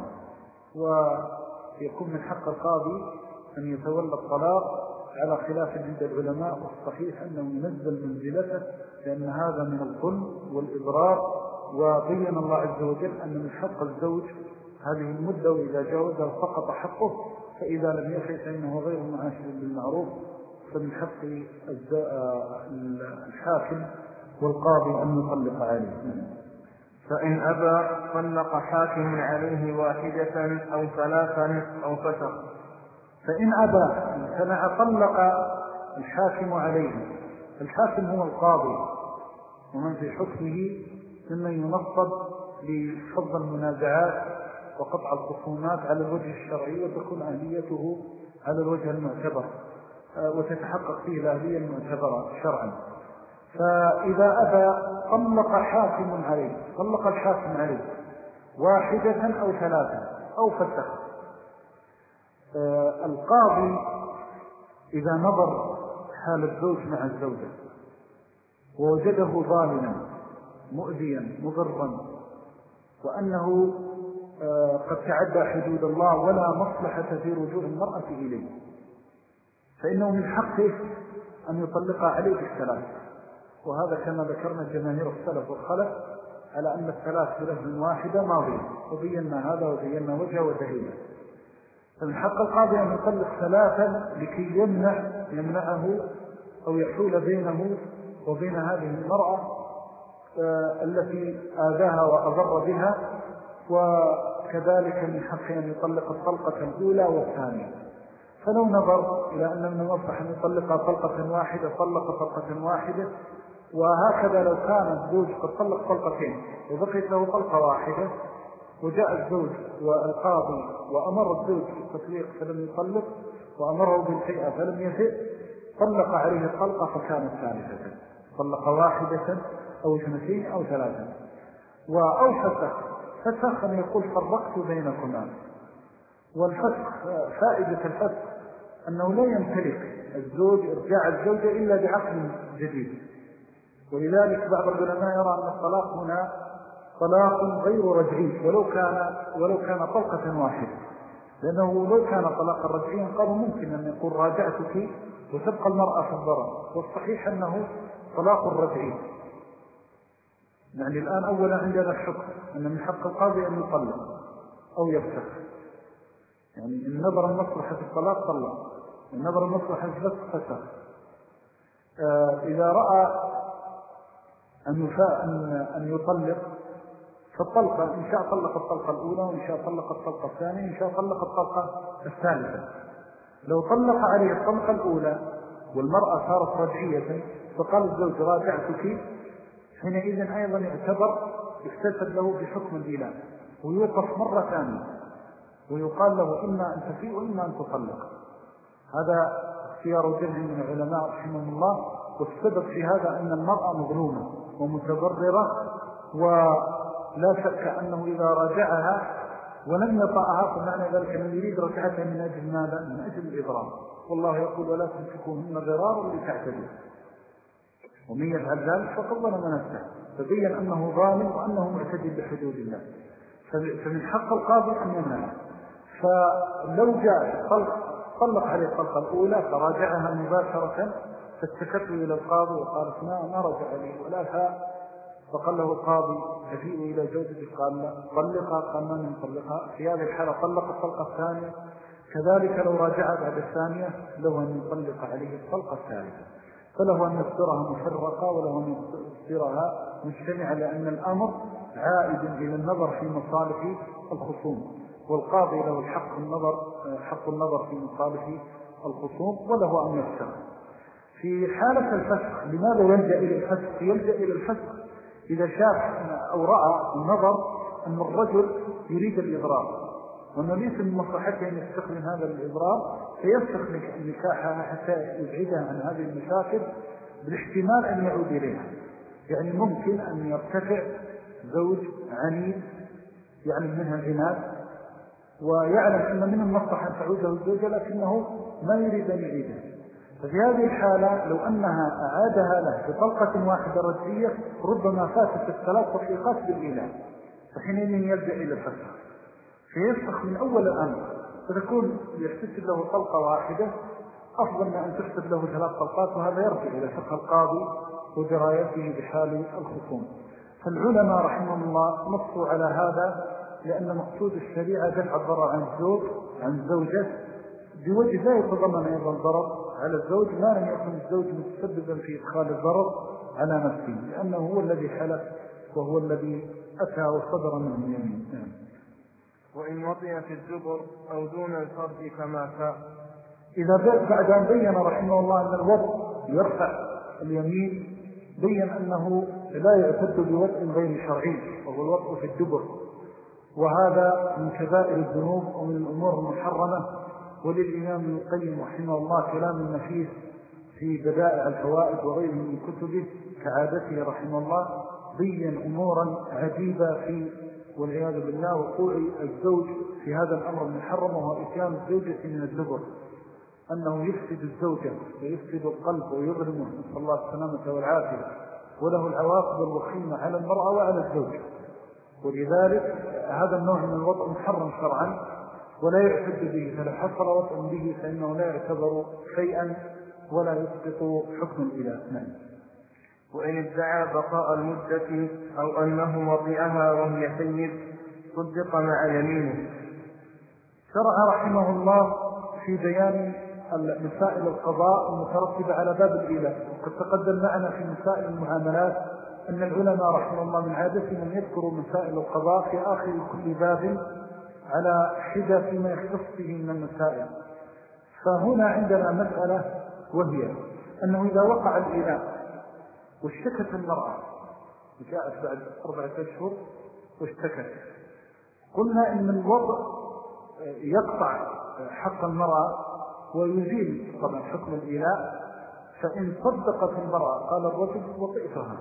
ويكون من حق القاضي أن يتولى الطلاق على خلاف عند العلماء، والصحيح أنه ينزل منزلته، لأن هذا من الظلم والإضرار. وبين الله عز وجل أن من حق الزوج هذه المدة، وإذا جاوزها سقط حقه، فإذا لم يفي فإنه غير معاشر بالمعروف، فمن حق الحاكم والقاضي أن يطلق عليه. فإن أبى طلق حاكم عليه واحدة أو ثلاثا أو فسخ. فإن أبى سمع طلق الحاكم عليه، الحاكم هو القاضي ومن في حكمه ممن ينصب لفض المنازعات وقطع الخصومات على الوجه الشرعي، وتكون أهليته على الوجه المعتبر وتتحقق فيه الأهلية المعتبرة شرعا. فإذا أبى طلق حاكم عليه، طلق الحاكم عليه واحدة أو ثلاثة أو فسخ. آه القاضي إذا نظر حال الزوج مع الزوجة ووجده ظالما مؤذيا مضرا، وأنه آه قد تعدى حدود الله ولا مصلحة في رجوع المرأة إليه، فإنه من حقه أن يطلق عليه بالثلاث. وهذا كما ذكرنا جماهير السلف والخلف على أن الثلاث بلفظ واحدة ماضية، وبينا هذا وبينا وجهه ودليله. فمن حق القاضي أن يطلق ثلاثا لكي يمنع يمنعه أو يحول بينه وبين هذه المرأة آه التي آذاها وأضر بها، وكذلك من حق أن يطلق الطلقة الأولى والثانية. فلو نظر إلى أن من المصلحة أن يطلق طلقة واحدة طلق طلقة واحدة، وهكذا لو كان الزوج قد طلق طلقتين وبقيت له طلقة واحدة، وجاء الزوج والقاضي وأمر الزوج بالتطليق فلم يطلق، وأمره بالفئة فلم يفئ، طلق عليه الطلقة فكانت ثالثة، طلق واحدة أو اثنتين أو ثلاثة. أو فسخ، فسخ أن يقول فرقت بينكما. والفسخ فائدة الفسخ أنه لا يمتلك الزوج إرجاع الزوجة إلا بعقل جديد، ولذلك بعض العلماء يرى أن الطلاق هنا طلاق غير رجعي ولو كان ولو كان طلقة واحدة، لأنه لو كان طلاقا رجعيا قالوا ممكن أن يقول راجعتك وتبقى المرأة في الضرر، والصحيح أنه طلاق رجعي. يعني الآن أولا عندنا الحكم أن من حق القاضي أن يطلق أو يفسخ، يعني إن نظر المصلحة في الطلاق طلق، إن نظر المصلحة في الفسخ فسخ. آه إذا رأى أن يفاء أن, أن يطلق فالطلقة إن شاء طلق الطلقة الأولى، وإن شاء طلق الطلقة الثانية، إن شاء طلق الطلقة الثالثة. لو طلق عليه الطلقة الأولى والمرأة صارت رجعية فقال الزوج راجعتك، حينئذ أيضا يعتبر يحتسب له بحكم الإله ويوقف مرة ثانية ويقال له إما أن تفيء وإما أن تطلق. هذا اختيار جمع من العلماء رحمهم الله. والسبب في هذا أن المرأة مظلومة ومتضررة، ولا شك أنه إذا راجعها ولم يطأها فمعنى ذلك أنه يريد رجعتها من أجل ماذا؟ من أجل الإضرار. والله يقول ولا تمسكوهن ضرارا لتعتدوا، ومن يفعل ذلك فقد ظلم نفسه، فبين أنه ظالم وأنه معتدي بحدود الله. فمن حق القاضي أن يمنعه. فلو جاء طلق, طلق عليه الطلقة الأولى فراجعها مباشرة، فاتكته إلى القاضي وقالت ما ما رجع لي ولا فاء، فقال له القاضي أفيء إلى زوجتك، قال لا طلقها، قال ما نطلقها. في هذه الحالة طلق الطلقة الثانية، كذلك لو راجع بعد الثانية له أن يطلق عليه الطلقة الثالثة، فله أن يصدرها مفرقة وله أن يصدرها مجتمعة، لأن الأمر عائد إلى النظر في مصالح الخصوم، والقاضي له الحق النظر حق النظر في مصالح الخصوم وله أن يفسخ. في حالة الفسخ لماذا يلجأ إلى الفسخ؟ يلجأ إلى الفسخ إذا شاف أو رأى النظر أن الرجل يريد الإضرار وأنه ليس من مصلحته أن يستخدم هذا الإضرار، فيفسخ نكاحها حتى يبعدها عن هذه المشاكل بالاحتمال أن يعود إليها. يعني ممكن أن يرتفع زوج عنيد يعلم منها العناد ويعلم أن من المصلحة أن تعود له الزوجة، لكنه ما يريد أن يعيدها. ففي هذه الحالة لو أنها أعادها له بطلقة واحدة رجعية ربما فاتت الثلاث تطليقات بالإيلام، فحينئذ يلجأ إلى الفسخ، فيفسخ من أول الأمر، فتكون يحتسب له طلقة واحدة أفضل من أن تحسب له ثلاث طلقات، وهذا يرجع إلى فقه القاضي ودرايته بحال الخصوم. فالعلماء رحمهم الله نصوا على هذا، لأن مقصود الشريعة دفع الضرر عن الزوج عن الزوجة بوجه لا يتضمن أيضا الضرر على الزوج ما لم يكن الزوج متسببا في إدخال الضرر على نفسه، لأنه هو الذي حلف وهو الذي أتى وصدر منه اليمين. وإن وطئ في الدبر أو دون الفرد كما فاء. إذا بعد أن بين رحمه الله أن الوطء يرفع اليمين، بين أنه لا يعتد بوطء غير شرعي وهو الوطء في الدبر، وهذا من كبائر الذنوب ومن الأمور المحرمة. وللإمام ابن القيم رحمه الله كلام نفيس في بدائع الفوائد وغيره من كتبه كعادته رحمه الله، بين أمورا عجيبة في والعياذ بالله وقوع الزوج في هذا الأمر المحرم، وهو إتيان الزوجة من الدبر، أنه يفسد الزوجة ويفسد القلب ويظلمه نسأل الله السلامة والعافية، وله العواقب الوخيمة على المرأة وعلى الزوج. ولذلك هذا النوع من الوطء محرم شرعا ولا يعتد به، فلو حصل وطء به فإنه لا يعتبر شيئا ولا يسقط حكم الإله. نعم. وإن ادعى بقاء المدة أو أنه وطئها وهي سيد صدق مع يمينه. شرع رحمه الله في بيان مسائل القضاء المترتبة على باب الإله، وقد تقدم معنا في مسائل المعاملات أن العلماء رحمه الله من عادتهم أن يذكروا مسائل القضاء في آخر كل باب على حدة فيما يختص به من المسائل. فهنا عندنا مسألة، وهي أنه إذا وقع الإله واشتكت المرأة جاءت بعد أربعة أشهر واشتكت، قلنا إن الوضع يقطع حق المرأة ويزيل طبعا حكم الإله. فإن صدقت المرأة قال الرجل وطئتها،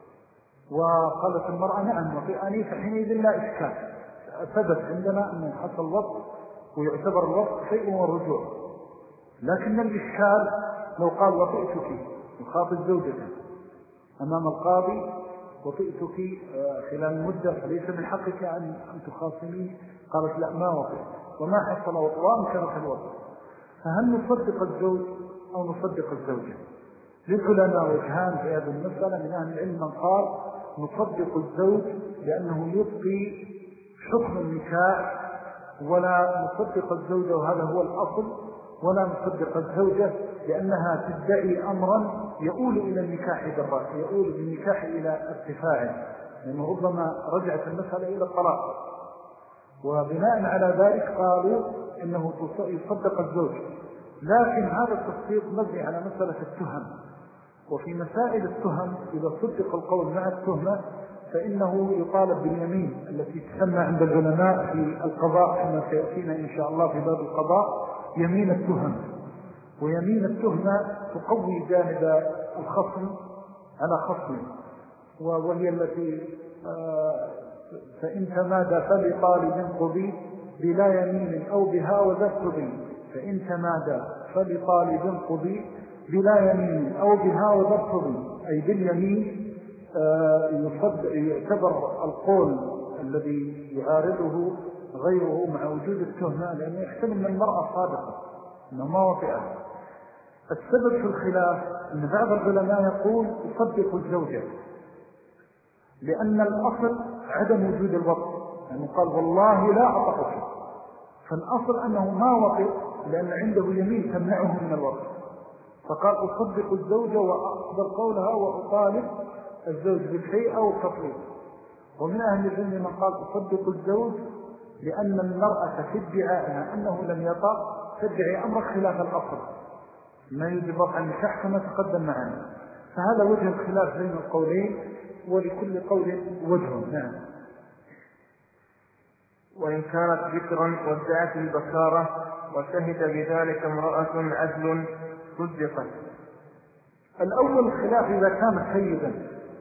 وقالت المرأة نعم وطئني، فحينئذ لا إشكال، ثبت عندنا أنه حصل وطء ويعتبر الوطء شيء والرجوع. لكن الإشكال لو قال وطئتك يخاطب زوجته أمام القاضي وطئتك خلال مدة فليس من حقك أن تخاصمين، قالت لا ما وطئت وما حصل وطء وانكرت الوطء، فهل نصدق الزوج أو نصدق الزوجة؟ للعلماء وجهان في هذه المسألة. من أهل العلم من قال نصدق الزوج لأنه يبقي حكم النكاح، ولا نصدق الزوجة وهذا هو الأصل، ولا نصدق الزوجة لأنها تدعي أمرا يؤول إلى النكاح بالرأس، يؤول بالنكاح إلى ارتفاعه، لأنه ربما رجعت المسألة إلى الطلاق. وبناء على ذلك قالوا إنه يصدق الزوج، لكن هذا التصديق مبني على مسألة التهم. وفي مسائل التهم إذا صدق القول مع التهمة فإنه يطالب باليمين التي تسمى عند العلماء في القضاء كما سيأتينا إن شاء الله في باب القضاء يمين التهم. ويمين التهمة تقوي جانب الخصم على خصمه، وهي التي فإن تمادى فلطالب قضي بلا يمين أو بها وذا قضي، فإن تمادى فلطالب قضي بلا يمين أو بها وذا قضي، أي باليمين يعتبر القول الذي يعارضه غيره مع وجود التهمة، لأنه يحتمل من المرأة صادقة أنه ما وطئها. السبب في الخلاف أن بعض العلماء يقول يصدق الزوجة لأن الأصل عدم وجود الوطء، يعني قال والله لا أطأك، فالأصل أنه ما وطئ لأن عنده يمين تمنعه من الوطئ، فقال أصدق الزوجة وأقبل قولها وأطالب الزوج بالشيء أو التطليق. ومن أهل العلم من قال أصدق الزوج لأن المرأة في ادعائها أنه لم يطأ تدعي أمر خلاف الأصل ما يجب وضع النكاح كما تقدم معنا. فهذا وجه الخلاف بين القولين، ولكل قول وجه. نعم. وإن كانت ذكرا وادعت البكارة وشهد بذلك امرأة عدل صدقت. الأول الخلاف إذا كانت سيدا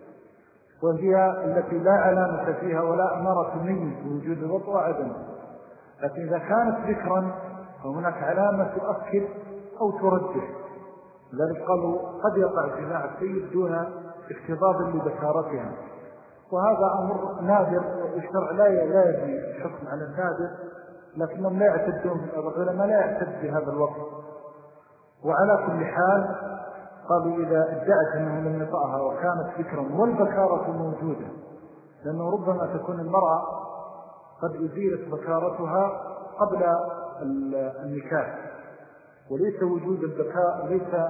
وهي التي لا علامة فيها ولا أمارة تميز بوجود الوطء وعدم، لكن إذا كانت ذكرا فهناك علامة تؤكد أو ترجح. لذلك قالوا قد يقع جماع السيد دون اكتضاب لبكارتها، وهذا أمر نادر، والشرع لا لا يجري الحكم على النادر، لكنهم لا يعتدون العلماء لا يعتد بهذا الوقت. وعلى كل حال قالوا إذا ادعت أنه لم يطأها وكانت ذكرا والبكارة موجودة، لأنه ربما تكون المرأة قد أزيلت بكارتها قبل النكاح، وليس وجود البكاء ليس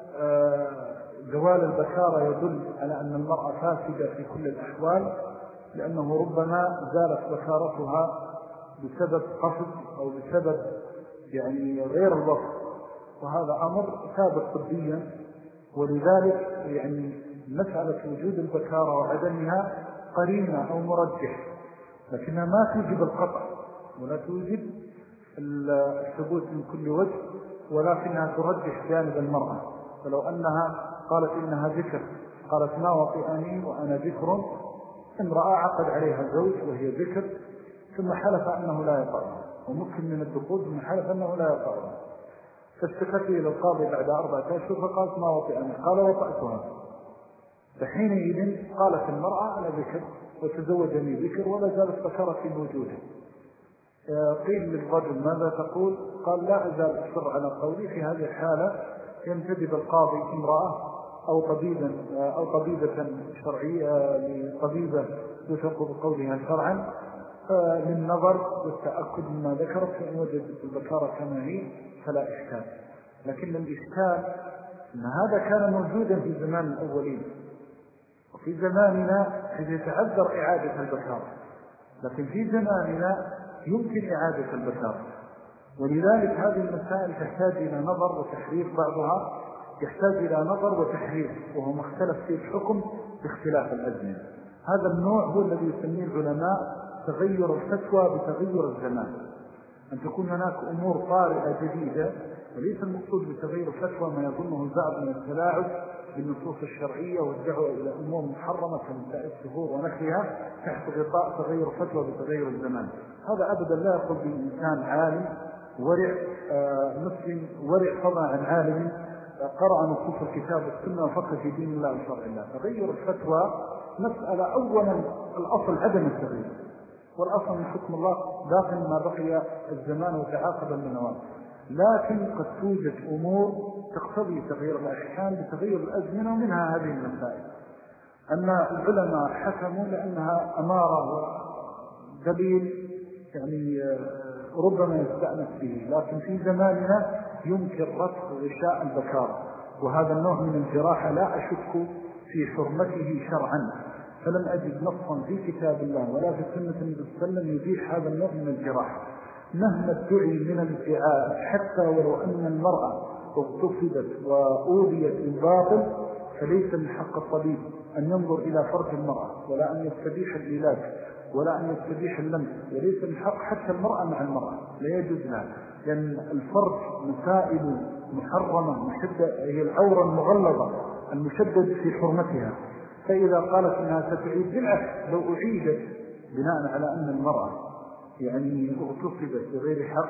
زوال البكارة يدل على أن المرأة فاسدة في كل الأحوال، لأنه ربما زالت بكارتها بسبب قصد أو بسبب يعني غير الوقت، وهذا أمر ثابت طبيا. ولذلك يعني مسألة وجود البكارة وعدمها قرينة أو مرجح، لكنها ما توجب القطع ولا توجب الثبوت من كل وجه، ولكنها ترجح جانب المرأة. فلو أنها قالت إنها ذكر، قالت ما وطئني وأنا ذكر، امرأة عقد عليها الزوج وهي ذكر ثم حلف أنه لا يطأها، وممكن من الدخول ثم حلف أنه لا يطأها، فاشتكت إلى القاضي بعد أربعة أشهر فقالت ما وطئني، قال وطأتها. فحينئذ قالت المرأة أنا ذكر وتزوجني ذكر ولا زالت بكارتي موجودة. قيل للرجل ماذا تقول؟ قال لا أزال أصر على قولي. في هذه الحالة ينتدب القاضي امرأة أو طبيبا أو طبيبة شرعية لطبيبة يثق بقولها شرعا للنظر والتأكد مما ذكرت، فإن وجدت البكارة كما هي فلا إشكال. لكن الإشكال أن هذا كان موجودا في زمان الأولين، وفي زماننا حيث يتعذر إعادة البكارة، لكن في زماننا يمكن إعادة البكارة. ولذلك هذه المسائل تحتاج إلى نظر وتحرير، بعضها يحتاج إلى نظر وتحرير وهو مختلف في الحكم باختلاف الأزمنة. هذا النوع هو الذي يسميه العلماء تغير الفتوى بتغير الزمان، أن تكون هناك أمور طارئة جديدة، وليس المقصود بتغير الفتوى ما يظنه البعض من التلاعب بالنصوص الشرعية والدعوة إلى أمور محرمة كمسائل الشهور ونحوها تحت غطاء تغير فتوى بتغير الزمان. هذا أبدا لا يقول بإنسان عالم ورع آه مسلم ورع طبعا عن عالم قرأ نصوص الكتاب والسنة وفقه في دين الله وشرع الله. تغير الفتوى مسألة أولا الأصل عدم التغيير، والأصل من حكم الله داخل ما بقي الزمان وتعاقب المنوات، لكن قد توجد أمور تقتضي تغيير الأحكام بتغيير الأزمنة، ومنها هذه المسائل. أن العلماء حكموا لأنها أمارة ودليل يعني ربما يستأنس به، لكن في زماننا يمكن رفض غشاء البكارة، وهذا النوع من الجراحة لا أشك في حرمته شرعا، فلم أجد نصا في كتاب الله ولا في سنة النبي صلى الله عليه وسلم يبيح هذا النوع من الجراحة مهما ادعي من الادعاء، حتى ولو أن المرأة اغتصبت وأوذيت بالباطل، فليس من حق الطبيب أن ينظر إلى فرج المرأة ولا أن يستبيح العلاج ولا أن يستبيح اللمس، وليس من حق حتى المرأة مع المرأة، لا يجوز لها، لأن الفرج مسائل محرمة مشدد، هي العورة المغلظة المشدد في حرمتها. فإذا قالت أنها ستعيد بالعكس، لو أعيدت بناء على أن المرأة يعني اغتصبت بغير حق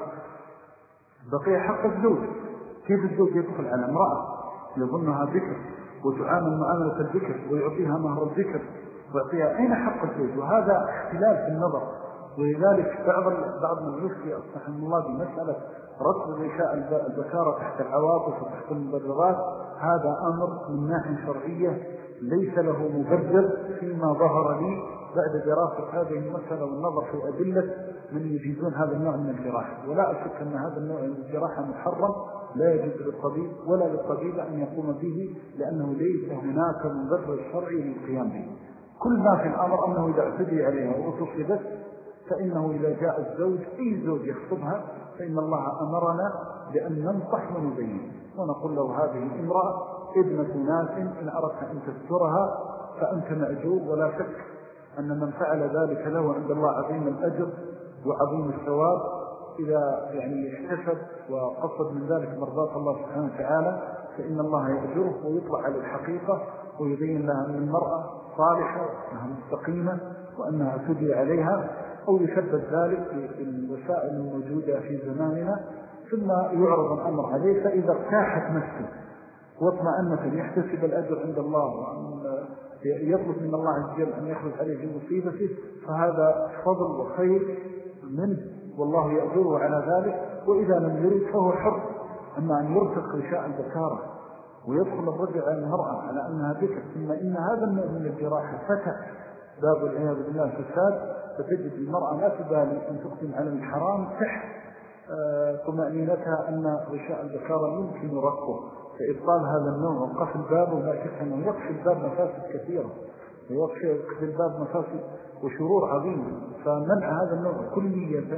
بقي حق الزوج. كيف الزوج يدخل على امرأة يظنها ذكر وتعامل معاملة الذكر ويعطيها مهر الذكر ويعطيها؟ أين حق الزوج؟ وهذا اختلاف في النظر. ولذلك بعض بعض من يفتي أصحاب الله بمسألة رد غشاء البكارة تحت العواطف وتحت المبررات، هذا أمر من ناحية شرعية ليس له مبرر فيما ظهر لي بعد دراسة هذه المسألة والنظر في أدلة من يجيزون هذا النوع من الجراحة. ولا أشك أن هذا النوع من الجراحة محرم لا يجوز للطبيب ولا للطبيب أن يقوم به، لأنه ليس هناك مبرر شرعي للقيام به. كل ما في الأمر أنه إذا اعتدي عليها وأتصبت فإنه إذا جاء الزوج أي زوج يخطبها فإن الله أمرنا بأن ننصح ونبين ونقول له هذه الامرأة ابنة ناس إن أردت أن تسترها فأنت مأجور، ولا شك أن من فعل ذلك له عند الله عظيم الأجر وعظيم الثواب إذا يعني احتسب وقصد من ذلك مرضات الله سبحانه وتعالى، فإن الله يأجره ويطلع على الحقيقة ويبين لها أن المرأة صالحة وأنها مستقيمة وأنها اعتدي عليها، أو يثبت ذلك بالوسائل الموجودة في زماننا، ثم يعرض الأمر عليه. فإذا ارتاحت نفسه واطمأنت أن يحتسب الأجر عند الله وأن يطلب من الله عز وجل أن يخرج عليه في مصيبته، فهذا فضل وخير منه والله يأجره على ذلك. وإذا لم يرد فهو حر. أما أن يرتق غشاء البكارة ويدخل الرجل على المرأة على أنها بكر، ثم إن هذا النوع من الجراحة فتح باب العياذ بالله فساد، فتجد المرأة لا تبالي أن تقدم على الحرام تحت طمأنينتها أن غشاء البكارة يمكن رقه. فإبطال هذا النوع وقفل الباب ولا شك أنه يقفل الباب مفاسد كثيرة، ويقفل الباب مفاسد وشرور عظيمة. فمنع هذا النوع كلية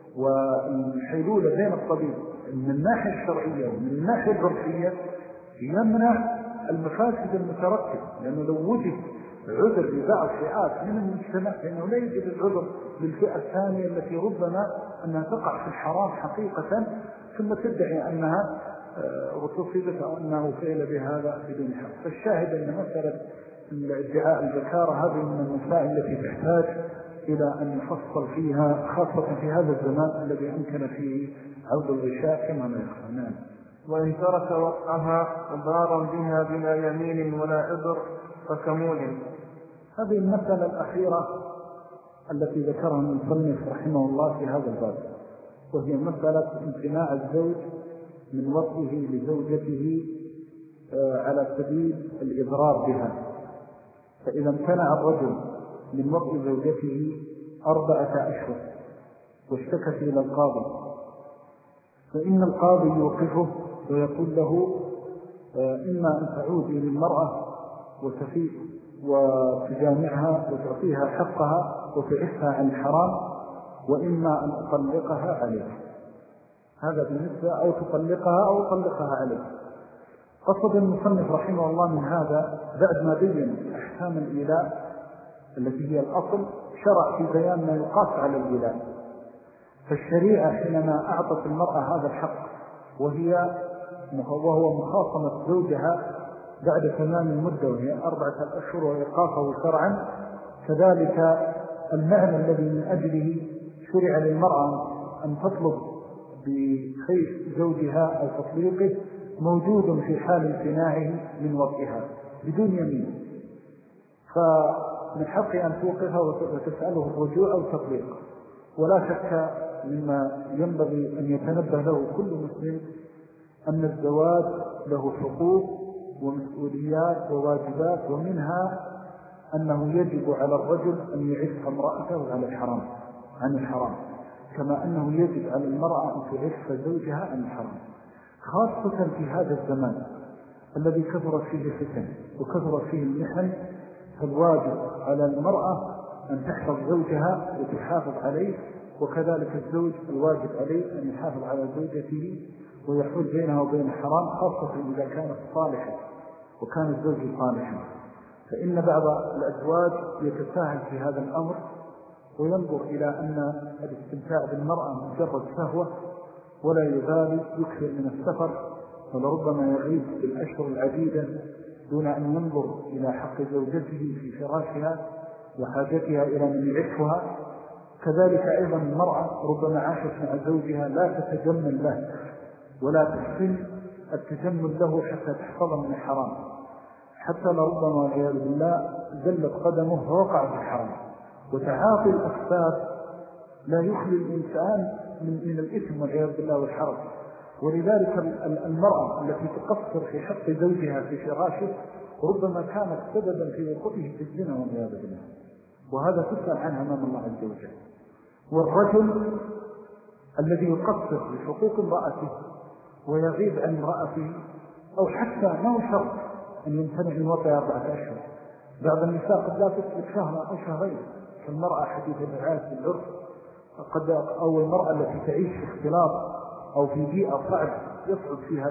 والحلول بين الطبيب من الناحية الشرعية ومن الناحية العرفية يمنع المفاسد المترتبة، لأنه لو وجد عذر لبعض فئات من المجتمع فإنه لا يوجد العذر للفئة الثانية التي ربما أنها تقع في الحرام حقيقة ثم تدعي أنها وتصيبت أو أنه فعل بهذا بدون حق. فالشاهد أن مسألة الادعاء البكارة هذه من المسائل التي تحتاج إلى أن نفصل فيها، خاصة في هذا الزمان الذي أمكن فيه عود الغشاء كما نفهم. وإن ترك وقعها ضارا بها بلا يمين ولا عذر فكمول. هذه المسألة الأخيرة التي ذكرها المصنف رحمه الله في هذا الباب، وهي مسألة امتناع الزوج من وطئه لزوجته على سبيل الإضرار بها. فإذا امتنع الرجل من وطئ زوجته أربعة أشهر واشتكت إلى القاضي، فإن القاضي يوقفه ويقول له إما أن تعود إلى المرأة وتفيء وتجامعها وتعطيها حقها وتعفها عن الحرام، وإما أن أطلقها عليك. هذا بالنسبة أو تطلقها أو أطلقها عليك. قصد المصنف رحمه الله من هذا بعد ما بين أحكام الإيلاء التي هي الأصل شرع في بيان ما يقاس على الإيلاء. فالشريعة حينما أعطت المرأة هذا الحق وهي وهو مخاصمة زوجها بعد تمام المدة وهي أربعة أشهر وإيقافه شرعا، كذلك المعنى الذي من أجله شرع للمرأة أن تطلب بخير زوجها أو تطليقه موجود في حال امتناعه من وطئها بدون يمين، فمن حق أن توقفها وتسأله الرجوع أو تطليق. ولا شك مما ينبغي أن يتنبه له كل مسلم أن الزواج له حقوق ومسؤوليات وواجبات، ومنها أنه يجب على الرجل أن يعف امرأته عن الحرام عن الحرام كما أنه يجب على المرأة أن تعف زوجها عن الحرام، خاصة في هذا الزمان الذي كثرت فيه الفتن وكثرت فيه المحن. فالواجب على المرأة أن تحفظ زوجها وتحافظ عليه، وكذلك الزوج الواجب عليه أن يحافظ على زوجته ويحول بينها وبين الحرام، خاصة إذا كانت صالحة وكان الزوج صالحا. فإن بعض الأزواج يتساهل في هذا الأمر وينظر إلى أن الاستمتاع بالمرأة مجرد شهوة ولا يبالي، يكثر من السفر ولربما يغيب بالأشهر العديدة دون أن ينظر إلى حق زوجته في فراشها وحاجتها إلى من يعفها. كذلك أيضا المرأة ربما عاشت مع زوجها لا تتجمل له ولا تحسن التجمل له حتى تحفظه من الحرام، حتى لربما والعياذ بالله زلت قدمه ووقع في الحرام. وتعاطي الأسباب لا يخلي الإنسان من, من الإثم والعياذ بالله والحرج. ولذلك المرأة التي تقصر في حق زوجها في فراشه ربما كانت سببا في وقوعه في الزنا والعياذ بالله. وهذا تسأل عنه أمام الله عز وجل. والرجل الذي يقصر بحقوق امرأته ويغيب عن امرأته، أو حتى ما هو شرط أن يمتنع من وطئ أربعة أشهر. بعض النساء قد لا تسلك شهر أو شهرين، كالمرأة حديث الرعاية في العرف، قد أو المرأة التي تعيش في اختلاط أو في بيئة صعب يصعب فيها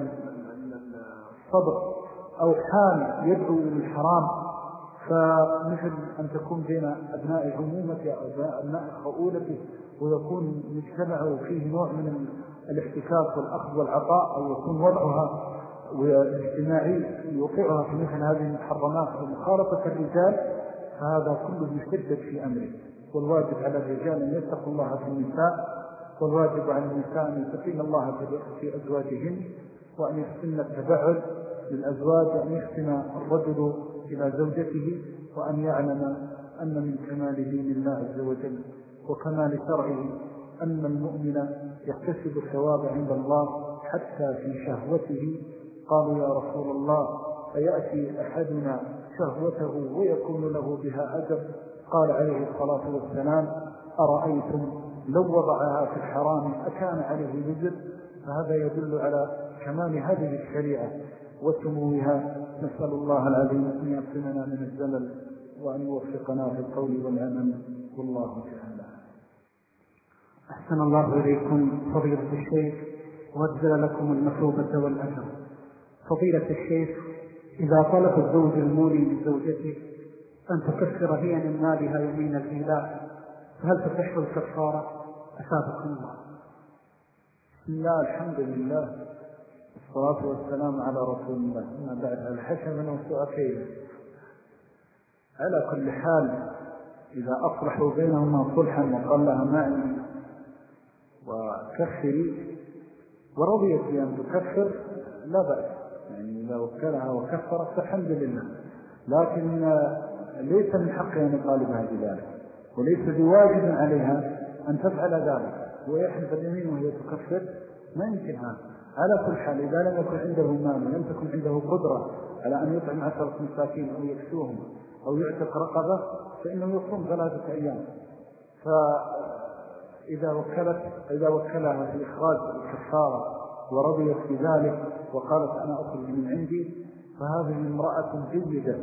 الصبر، أو حال يدعو للحرام، فمثل أن تكون بين أبناء عمومته أو أبناء خؤولته ويكون مجتمعه فيه نوع من الاحتكاك والأخذ والعطاء، أو يكون وضعها والاجتماعي يوقعها في مثل هذه المحرمات ومخالطة الرجال، فهذا كله يشدد في أمره. والواجب على الرجال أن يتقوا الله في النساء، والواجب على النساء أن يتقين الله في أزواجهن، وأن يحسن التبعد للأزواج، وأن يحسن الرجل إلى زوجته، وأن يعلم أن من كمال دين الله عز وجل وكمال شرعه أن المؤمن يكتسب الثواب عند الله حتى في شهوته. قالوا يا رسول الله أيأتي أحدنا شهوته ويكون له بها أجر؟ قال عليه الصلاة والسلام أرأيتم لو وضعها في الحرام أكان عليه وزر؟ فهذا يدل على كمال هذه الشريعة وسموها. نسأل الله العظيم أن يعصمنا من الزلل وأن يوفقنا في القول والعمل، والله تعالى. أحسن الله إليكم فضيلة الشيخ، وأجزل لكم المثوبة والأجر. فضيلة الشيخ، إذا طلب الزوج المولي من زوجته أن تكفر هي من مالها يمين الإيلاء، فهل تصح الكفارة؟ أثابكم الله. بسم الله، الحمد لله، والصلاة والسلام على رسول الله. أما بعد، الحسن وسؤكين. على كل حال، إذا أصلحوا بينهما صلحا وقال لها معي وكفري ورضيت بأن تكفر لا بأس، يعني إذا وكلها وكفرت فالحمد لله، لكن ليس من حقها أن يطالبها بذلك، وليس بواجب عليها أن تفعل ذلك، ويحلف اليمين وهي تكفر ما يمكن هذا. على كل حال، إذا لم يكن عنده مال ولم تكن عنده قدرة على أن يطعم عشرة مساكين أو يكسوهم أو يعتق رقبة فإنه يصوم ثلاثة أيام. فإذا وكلت إذا وكلها في إخراج الكفارة ورضيت بذلك وقالت أنا أخرج من عندي، فهذه امرأة جيدة.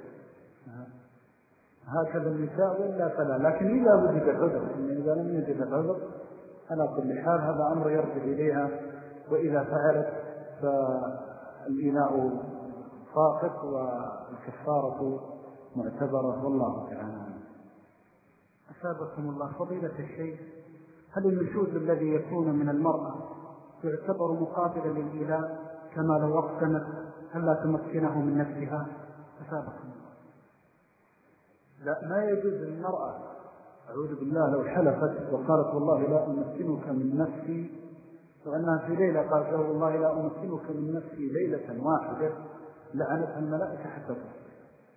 هكذا النساء وإلا فلا. لكن إذا وجد العذر، إذا لم يجد العذر على كل حال هذا أمر يرجع إليها، وإذا فعلت فالإناء فاقط والكفارة معتبرة، والله تعالى. أثابكم الله. فضيلة الشيخ، هل النشوز الذي يكون من المرأة يعتبر مقابلا للإله كما لو أقسمت هل لا تمكنه من نفسها؟ أثابكم الله. لا، ما يجوز للمرأة، أعوذ بالله، لو حلفت وقالت والله لا أمكنك من نفسي، وأنها في ليلة قالت والله لا أمكنك من نفسي ليلة واحدة، لعنتها الملائكة حتى تصبح.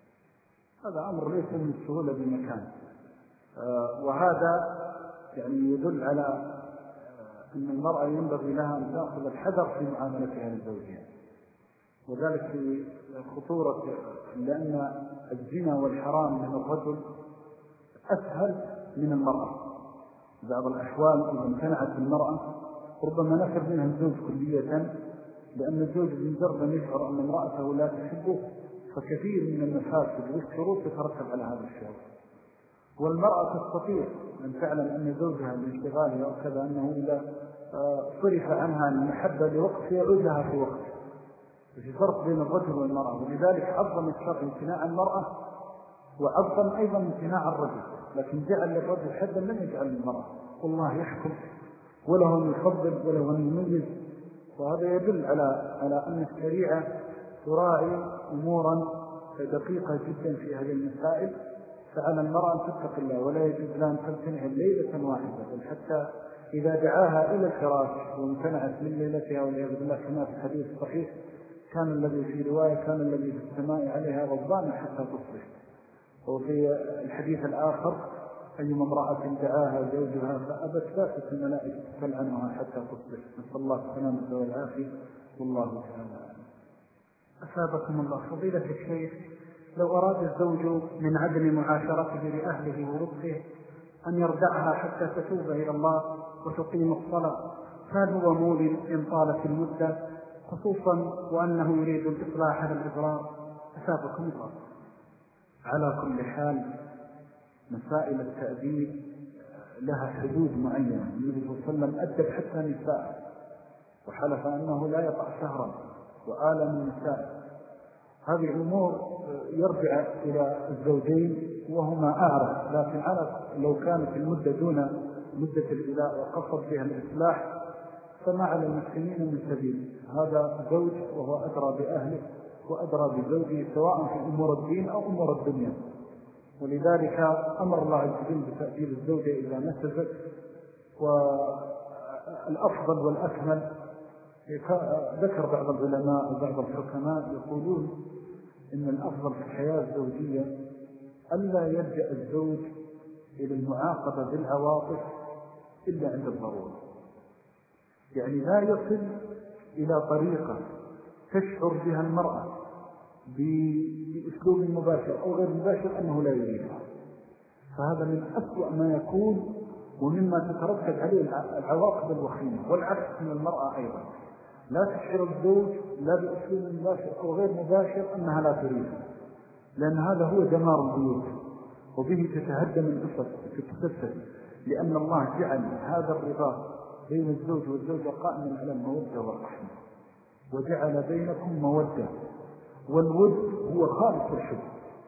هذا أمر ليس من السهولة بمكان. آه وهذا يعني يدل على آه أن المرأة ينبغي لها أن تأخذ الحذر في معاملتها لزوجها، وذلك في خطورة، لأن الزنا والحرام من الرجل أسهل من المرأة. بعض الأحوال إذا امتنعت المرأة ربما نفر منها الزوج كلية، لأن الزوج بمجرد أن يشعر أن امرأته لا تحبه فكثير من المفاسد والشروط تترتب على هذا الشعور. والمرأة تستطيع أن تعلم أن زوجها بانشغالها أو كذا أنه إذا صرف عنها المحبة لوقت يعود لها في وقت. في فرق بين الرجل والمرأة، ولذلك عظم الشرع امتناع المرأة وعظم أيضا امتناع الرجل، لكن جعل للرجل حدا لم يجعل للمرأة. والله يحكم وله أن يفضل وله أن يميز. وهذا يدل على على أن الشريعة تراعي أمورا دقيقة جدا في هذه المسائل. فعلى المرأة أن تتق الله، ولا يجوز لها أن تمتنع ليلة واحدة، بل حتى إذا دعاها إلى الفراش وامتنعت من ليلتها والعياذ بالله كما في الحديث الصحيح كان الذي في رواية كان الذي في السماء عليها غضبان حتى تصبح. وفي الحديث الآخر أيما امرأة دعاها زوجها فأبت فاتت الملائكة تلعنها حتى تصبح. نسأل الله السلامة والعافية، والله تعالى. أثابكم الله. فضيلة الشيخ، لو أراد الزوج من عدم معاشرته لأهله ولطفه أن يردعها حتى تتوب إلى الله وتقيم الصلاة، فهل هو مول إن طالت المدة، خصوصا وأنه يريد الإصلاح على الإضرار؟ أثابكم الله. على كل حال مسائل التأديب لها حدود معينة. النبي صلى الله عليه وسلم أدب حتى نساء وحلف أنه لا يقع شهرا وآلم النساء. هذه أمور يرجع إلى الزوجين وهما أعرف، لكن عرف لو كانت المدة دون مدة الإلاء وقصد بها الإصلاح فما على المسلمين من سبيل. هذا زوج وهو أدرى بأهله وأدرى بزوجه سواء في أمور الدين أو أمور الدنيا، ولذلك أمر الله عز وجل بتأديب الزوجة إذا نسزت. والأفضل والأكمل ذكر بعض العلماء وبعض الحكماء يقولون إن الأفضل في الحياة الزوجية ألا يلجأ الزوج إلى المعاقبة بالعواطف إلا عند الضرورة، يعني لا يصل إلى طريقة تشعر بها المرأة بأسلوب مباشر أو غير مباشر أنه لا يريدها، فهذا من أسوأ ما يكون ومما تترتب عليه العواقب الوخيمة. والعكس من المرأة أيضا، لا تشعر الزوج لا بأسلوب مباشر أو غير مباشر أنها لا تريدها، لأن هذا هو دمار البيوت وبه تتهدم الأسر وتتفسد، لأن الله جعل هذا الرباط بين الزوج والزوجة قائما على المودة والرحمة، وجعل بينكم مودة، والود هو خالص الحب.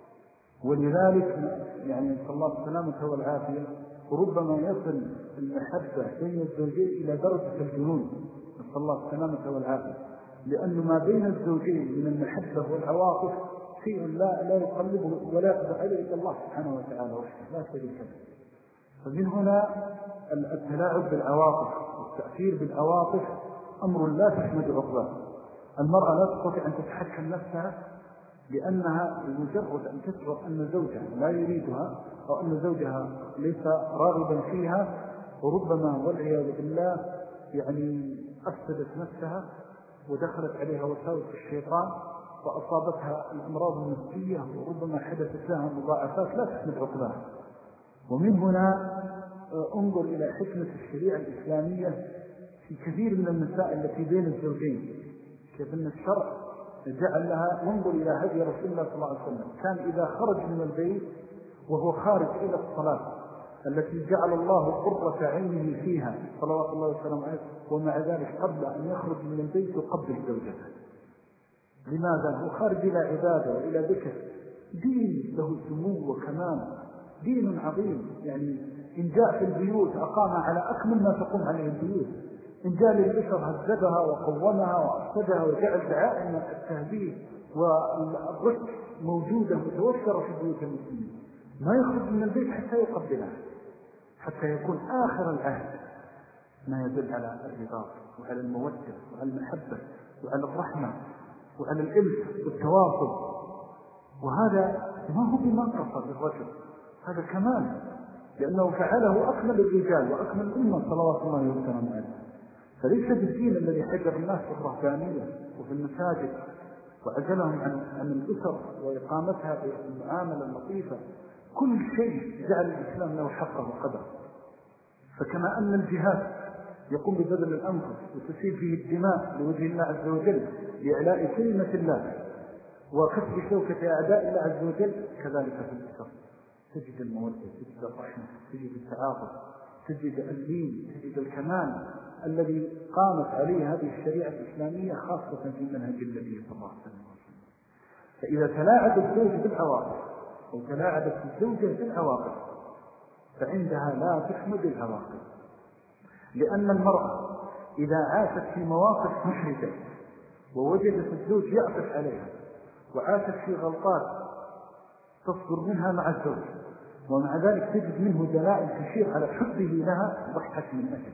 ولذلك يعني صلى الله عليه وسلم والعافية وربما يصل المحبة بين الزوجين إلى درجة الجنون، صلى الله عليه وسلم والعافية، لأن ما بين الزوجين من المحبة والعواطف شيء لا لا يقلبه ولا يقدر عليه إلا الله سبحانه وتعالى وحده لا شريك له. فمن هنا التلاعب بالعواطف والتأثير بالعواطف أمر لا تحمد عقباه. المرأة لا تستطيع أن تتحكم نفسها، لأنها بمجرد أن تشعر أن زوجها لا يريدها أو أن زوجها ليس راغبا فيها وربما والعياذ بالله يعني أفسدت نفسها ودخلت عليها وساوس الشيطان وأصابتها الأمراض النفسية وربما حدثت لها مضاعفات لا تحمد عقباها. ومن هنا انظر إلى حكمة الشريعة الإسلامية في كثير من المسائل التي بين الزوجين، كيف أن الشرع جعل لها. وانظر إلى هدي رسول الله صلى الله عليه وسلم، كان إذا خرج من البيت وهو خارج إلى الصلاة التي جعل الله قرة عينه فيها صلوات الله وسلم عليه، ومع ذلك قبل أن يخرج من البيت يقبل زوجته. لماذا؟ هو خارج إلى عبادة وإلى ذكر، دين له سمو وكمال، دين عظيم. يعني إن جاء في البيوت أقام على أكمل ما تقوم عليه البيوت، إن جاء للبشر هذبها وقومها وأفسدها وجعل دعائم التهذيب والرشد موجودة متوفرة في بيوت المسلمين. ما يخرج من البيت حتى يقبلها، حتى يكون آخر العهد ما يدل على الرضا وعلى المودة وعلى المحبة وعلى الرحمة وعلى الإلف والتواصل. وهذا ما هو بمنقصة للرجل، هذا كمال، لأنه فعله أكمل الرجال وأكمل الأمة صلوات الله وسلامه عليه. فليس بالدين الذي حجر الناس في الرهبانية وفي المساجد وعزلهم عن عن الأسر وإقامتها بالمعاملة اللطيفة. كل شيء جعل الإسلام له حقه وقدره. فكما أن الجهاد يقوم ببذل الأنفس وتسيل فيه الدماء لوجه الله عز وجل لإعلاء كلمة الله وكسب شوكة أعداء الله عز وجل، كذلك في الأسر تجد المودة، تجد الرحمة، تجد التعاطف، تجد اللين، تجد الكمال الذي قامت عليه هذه الشريعة الإسلامية خاصة في منهج النبي صلى الله عليه وسلم. فإذا تلاعب الزوج بالعواطف أو تلاعبت الزوجة بالعواطف فعندها لا تحمد العواقب، لأن المرأة إذا عاشت في مواقف محرجة ووجدت الزوج يعطف عليها وعاشت في غلطات تصدر منها مع الزوج ومع ذلك تجد منه دلائل تشير على حبه لها، ضحت من أجله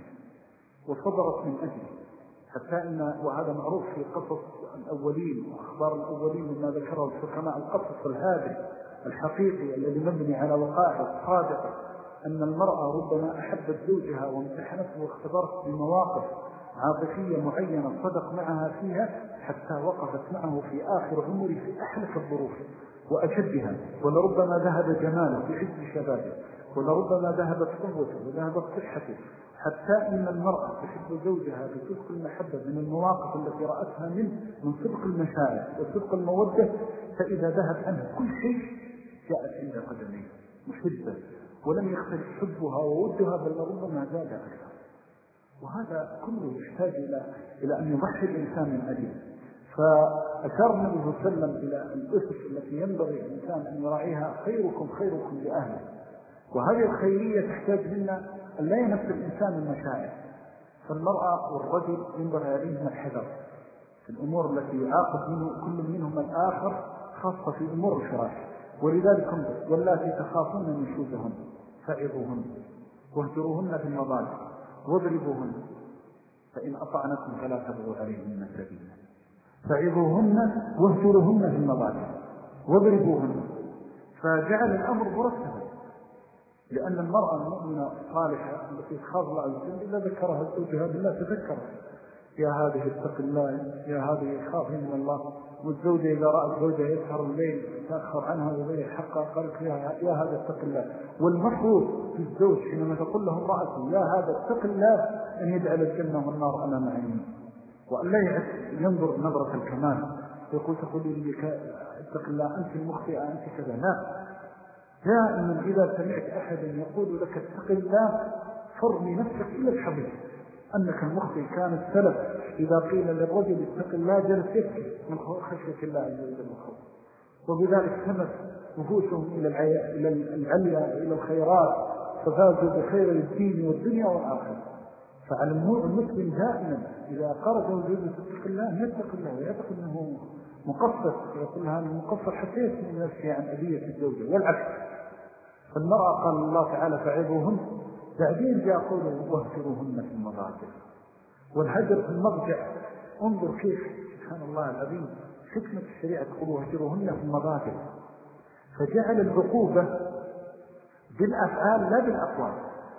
وصبرت من أجله، حتى إن وهذا معروف في قصص الأولين وأخبار الأولين مما ذكره الحكماء، القصص الهادئ الحقيقي الذي مبني على وقائع صادقة، أن المرأة ربما أحبت زوجها وامتحنته واختبرت بمواقف عاطفية معينة صدق معها فيها حتى وقفت معه في آخر عمره في أحلك الظروف وأشدها، ولربما ذهب جماله في عز شبابه، ولربما ذهبت قوته وذهبت صحته، حتى إن المرأة تحب زوجها بصدق المحبة من المواقف التي رأتها منه من صدق المشاعر وصدق المودة، فإذا ذهب عنه كل شيء جاءت عند قدميه محبة، ولم يختلف حبها وودها، بل ربما زاد أكثر. وهذا كله يحتاج إلى إلى أن يضحي الإنسان من أجله. فأشار النبي صلى الله عليه وسلم إلى الأسس التي ينبغي الإنسان أن يراعيها: خيركم خيركم لأهله. وهذه الخيرية تحتاج منا أن لا ينفس الإنسان المشاعر. فالمرأة والرجل ينبغي عليهما الحذر في الأمور التي يعاقب منه كل منهما الآخر، خاصة في أمور الفراش. ولذلك واللاتي تخافون نشوزهن فعظوهن واهجروهن في المضاجع واضربوهن فإن أطعنكم فلا تبغوا عليهن سبيلا. فعظوهن واهجروهن في المضاجع واضربوهن. فجعل الأمر مرتبا، لأن المرأة المؤمنة الصالحة التي تخاف الله عز وجل إذا ذكرها زوجها بالله تذكرها: يا هذه اتق الله، يا هذه خافي من الله. والزوجة إذا رأت زوجها يسهر الليل تأخر عنها ويضيع حقها قالت يا هذا اتق الله. والمفروض في الزوج حينما تقول له امرأته يا هذا اتق الله أن يجعل الجنة والنار أمام عينيه، وأن لا ينظر نظرة الكمال يقول تقولي لي اتق الله أنت المخطئة أنت كذا. لا، دائما إذا سمعت أحد يقول لك اتق الله فرمي نفسك إلى الحبيب أنك المخطئ. كان السلف إذا قيل للرجل اتق الله جلس يبكي من خشية الله عز وجل وخوفه. وبذلك سمت نفوسهم إلى العليا إلى الخيرات، ففازوا بخير الدين والدنيا والآخرة. فعلى المسلم دائما إذا قرأ وجوده اتق الله يتق الله ويعتقد أنه مقصر، ويقول هذا المقصر حتى يسمي نفسه عن أذية الزوجة والعكس. فالمرأة قال الله تعالى فعظوهن، بعدين جاء قوله واهجروهن في المضاجع. والهجر في المضجع انظر كيف سبحان الله العظيم حكمة الشريعة تقول واهجروهن في المضاجع، فجعل العقوبة بالأفعال لا بالأقوال.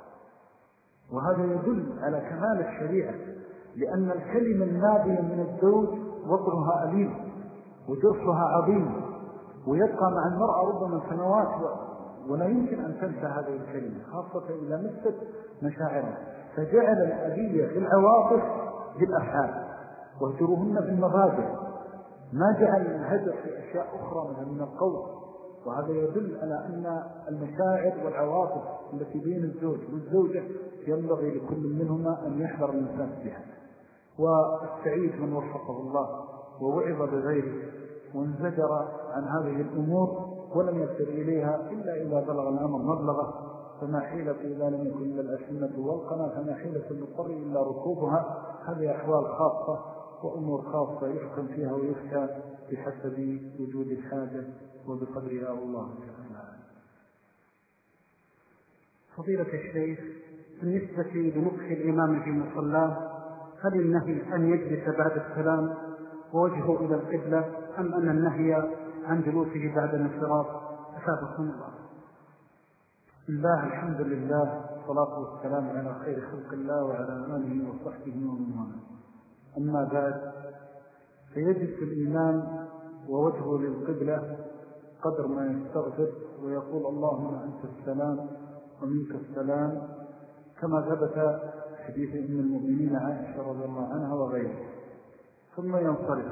وهذا يدل على كمال الشريعة، لأن الكلمة النابية من الزوج وطرها أليم وجرسها عظيم، ويبقى مع المرأة ربما سنوات ولا يمكن أن تنسى هذه الكلمة، خاصة إذا مست مشاعرها. فجعل الأذية في العواطف بالأفعال واهجروهن في المضاجع، ما جعل الهجر في أشياء أخرى من القول. وهذا يدل على أن المشاعر والعواطف التي بين الزوج والزوجة ينبغي لكل منهما أن يحذر الإنسان بها. والسعيد من وفقه الله ووعظ بغيره وانزجر عن هذه الأمور ولم يصل إليها إلا إذا بلغ الأمر مبلغه. فما حيلة إذا لم يكن إلا الأسنة والقنا، فما حيلة المضطر إلا ركوبها. هذه أحوال خاصة وأمور خاصة يحكم فيها ويفتى بحسب وجود الحاجة وبقدرها الله تعالى. فضيلة الشيخ، بالنسبة لنقص الإمام في مصلاه، هل النهي أن يجلس بعد السلام ووجهه إلى القبلة، أم أن النهي عن جلوسه بعد الانصراف؟ أفادكم الله. بسم الله، الحمد لله، والصلاة والسلام على خير خلق الله وعلى آله وصحبه ومن والاه. أما بعد، فيجلس الإمام ووجهه للقبلة قدر ما يستغفر ويقول اللهم أنت السلام ومنك السلام، كما ثبت حديث أم المؤمنين عائشة رضي الله عنها وغيره، ثم ينصرف.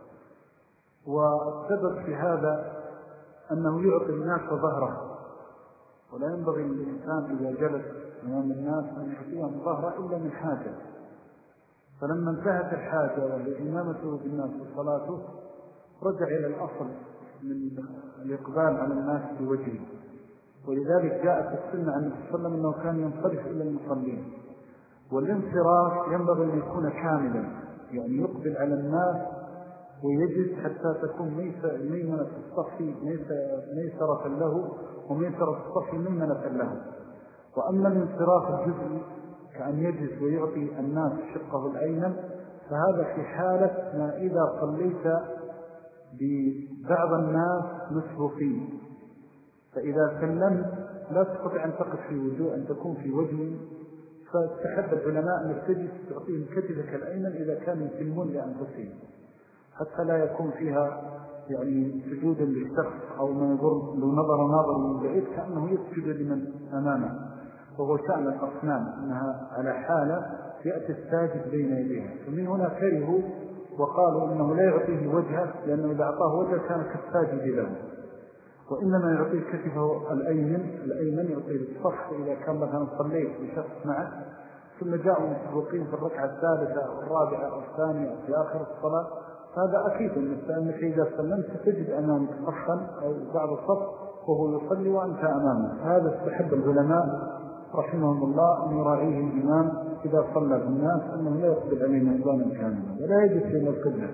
والسبب في هذا أنه يعطي الناس ظهره، ولا ينبغي للإنسان إذا جلس أمام الناس أن يعطيهم ظهره إلا من حاجة. فلما انتهت الحاجة وهي إمامته بالناس وصلاته، رجع إلى الأصل من الإقبال على الناس بوجهه. ولذلك جاءت السنة عن النبي صلى الله عليه وسلم أنه كان ينصرف إلى المصلين. والانصراف ينبغي أن يكون كاملا، يعني يقبل على الناس ويجلس حتى تكون ميمنة الصف ميسرة له وميسرة الصف ميمنة له. وأما الانصراف الجزئي كأن يجلس ويعطي الناس شقه الأيمن، فهذا في حالة ما إذا صليت ببعض الناس مسبوقين، فإذا سلمت لا تستطيع أن تقف في وجوه، أن تكون في وجه. فاستحب العلماء أن تجلس تعطيهم كتفك الأيمن إذا كانوا يسلمون لأنفسهم، حتى لا يكون فيها يعني سجودا للشخص أو ما يقول لو نظر ناظر من بعيد كأنه يسجد لمن أمامه، وهو شأن الأصنام أنها على حالة يأتي الساجد بين يديها. فمن هنا كرهوا وقالوا إنه لا يعطيه وجهه، لأنه إذا أعطاه وجهه كان كالساجد له، وإنما يعطيه كتفه الأيمن الأيمن يعطيه الصف. إذا كان مثلا صليت بشخص معه ثم جاءوا متفوقين في الركعة الثالثة أو الرابعة أو الثانية أو في آخر الصلاة، هذا أكيد أنك إذا سلمت ستجد أمامك صفا أو بعض الصف وهو يصلي وأنت أمامه. هذا استحب العلماء رحمهم الله أن يراعيه الإمام إذا صلى بالناس أنه لا يقبل عليه نظاما كاملا ولا يجلس إلى القبلة.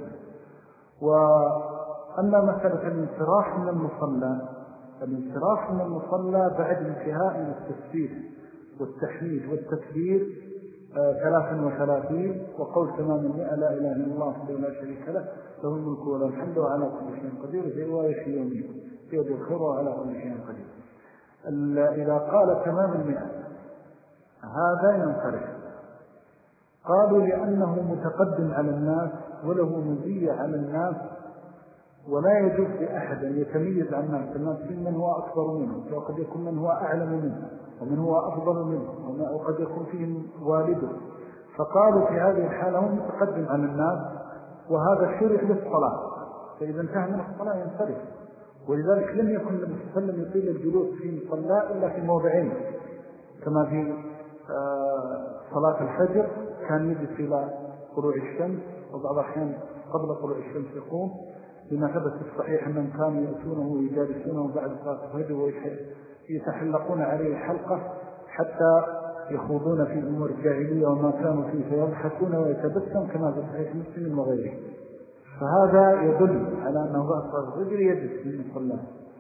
وأما مسألة الانصراف من المصلى، الانصراف من المصلى بعد انتهاء من التسبيح والتحميد والتكبير ثلاثا وثلاثين وقول تمام المئة لا إله إلا الله وحده لا شريك له له الملك وله الحمد وعلى كل شيء قدير في رواية في يومين في يد الخير وعلى كل شيء قدير. إذا قال تمام المئة هذا ينصرف. قالوا لأنه متقدم على الناس وله مزية على الناس، ولا يجوز لأحد أن يتميز عن الناس. الناس في من هو أكبر منه، وقد يكون من هو أعلم منه، ومن هو أفضل منه، وقد يكون فيهم والده. فقالوا في هذه الحالة هو متقدم عن الناس، وهذا شرع للصلاة، فإذا انتهى من الصلاة ينصرف. ولذلك لم يكن النبي صلى الله عليه وسلم يطيل الجلوس في مصلى إلا في موضعين، كما في صلاة الفجر كان يجلس إلى طلوع الشمس، وبعض الأحيان قبل طلوع الشمس يقوم، لما ثبت في الصحيح أنهم كانوا يأتونه ويجالسونه بعد صلاة الفجر ويتحلقون عليه حلقة حتى يخوضون في أمور الجاهلية وما كانوا فيه، فيضحكون ويتبسم كما في صحيح مسلم وغيره. فهذا يدل على أنه بعد صلاة الفجر يجلس في المصلى.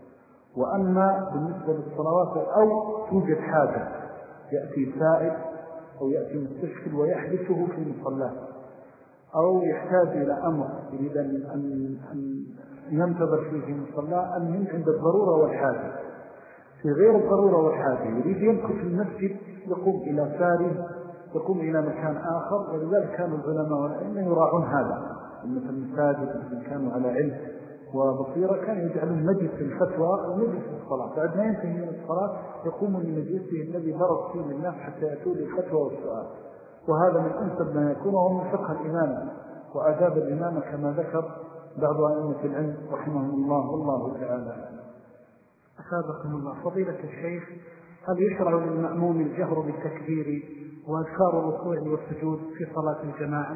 وأما بالنسبة للصلوات أو توجد حاجة يأتي سائل أو يأتي مستشكل ويحدثه في مصلاه، أو يحتاج إلى أمر يريد أن ينتظر فيه في مصلاه، أن من عند الضرورة والحاجة. في غير الضرورة والحاجة يريد يمكث في المسجد يقوم إلى ساره، يقوم إلى مكان آخر. ولذلك كانوا العلماء والأئمة يراعون هذا، مثل المساجد الذين كانوا على علم وبصيرة كانوا يجعلون مجلس الفتوى ومجلس الصلاة، بعد ما ينتهي من الصلاة يقوم من مجلسه الذي درس فيه للناس حتى يأتوا للفتوى والسؤال. وهذا من أنسب ما يكون، وهو من فقه الإمامة وآداب الإمامة كما ذكر بعض أئمة العلم رحمهم الله والله تعالى. أسابقكم الله. فضيلة الشيخ، هل يشرع للمأموم الجهر بالتكبير وأذكار الركوع والسجود في صلاة الجماعة؟